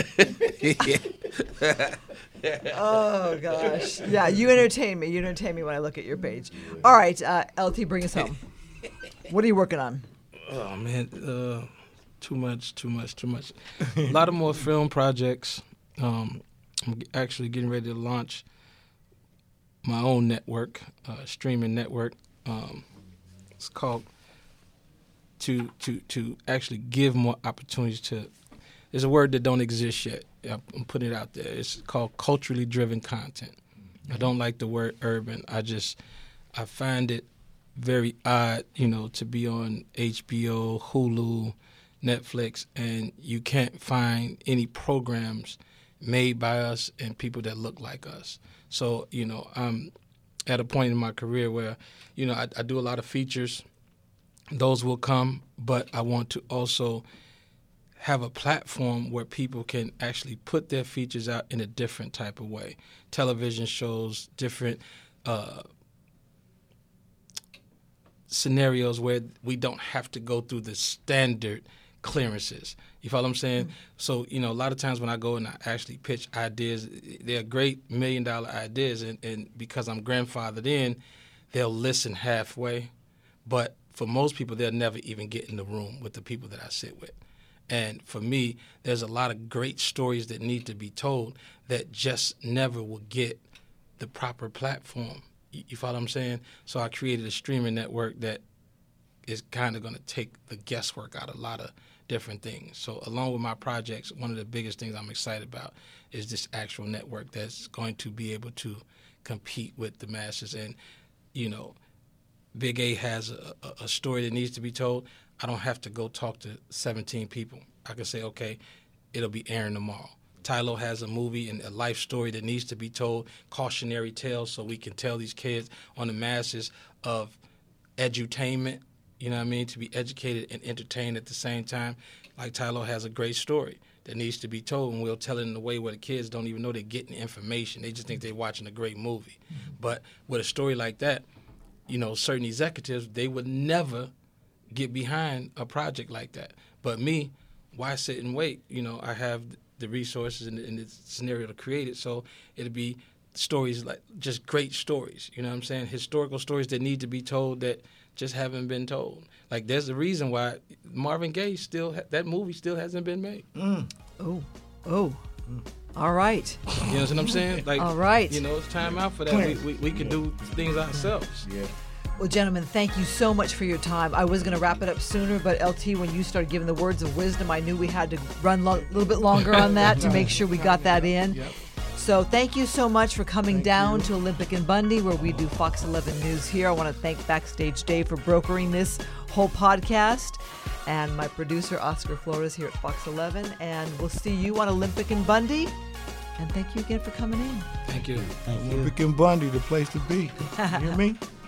Oh, gosh. Yeah, you entertain me. You entertain me when I look at your page. All right, LT, bring us home. What are you working on? Oh, man, too much. A lot of more film projects. I'm actually getting ready to launch my own network, streaming network. It's called to actually give more opportunities to. There's a word that don't exist yet. I'm putting it out there. It's called culturally driven content. I don't like the word urban. I find it very odd, to be on HBO, Hulu, Netflix, and you can't find any programs made by us and people that look like us. So, I'm at a point in my career where, I do a lot of features. Those will come, but I want to also have a platform where people can actually put their features out in a different type of way. Television shows, different scenarios where we don't have to go through the standard clearances. You follow what I'm saying? Mm-hmm. So, a lot of times when I go and I actually pitch ideas, they're great $1 million ideas, and because I'm grandfathered in, they'll listen halfway. But for most people, they'll never even get in the room with the people that I sit with. And for me, there's a lot of great stories that need to be told that just never will get the proper platform. You follow what I'm saying? So I created a streaming network that is kind of going to take the guesswork out of a lot of different things. So along with my projects, one of the biggest things I'm excited about is this actual network that's going to be able to compete with the masses. And, Big A has a story that needs to be told. I don't have to go talk to 17 people. I can say, okay, it'll be airing tomorrow. Tylo has a movie and a life story that needs to be told, cautionary tales, so we can tell these kids on the masses of edutainment, to be educated and entertained at the same time. Like Tylo has a great story that needs to be told, and we'll tell it in a way where the kids don't even know they're getting information. They just think they're watching a great movie. Mm-hmm. But with a story like that, certain executives, they would never get behind a project like that. But me, why sit and wait? I have the resources and the scenario to create it, so it'll be stories like just great stories. You know what I'm saying? Historical stories that need to be told that just haven't been told. Like there's a reason why Marvin Gaye that movie still hasn't been made. Oh. All right. You know what I'm saying? Like, all right. You know, it's time out for that. We can do things ourselves. Yeah. Well, gentlemen, thank you so much for your time. I was going to wrap it up sooner, but LT, when you started giving the words of wisdom, I knew we had to run a little bit longer on that to make sure we got that in. Yep. So thank you so much for coming down to Olympic and Bundy, where we do Fox 11 News here. I want to thank Backstage Dave for brokering this whole podcast, and my producer, Oscar Flores, here at Fox 11. And we'll see you on Olympic and Bundy. And thank you again for coming in. Thank you. Thank you. Olympic and Bundy, the place to be. You hear me?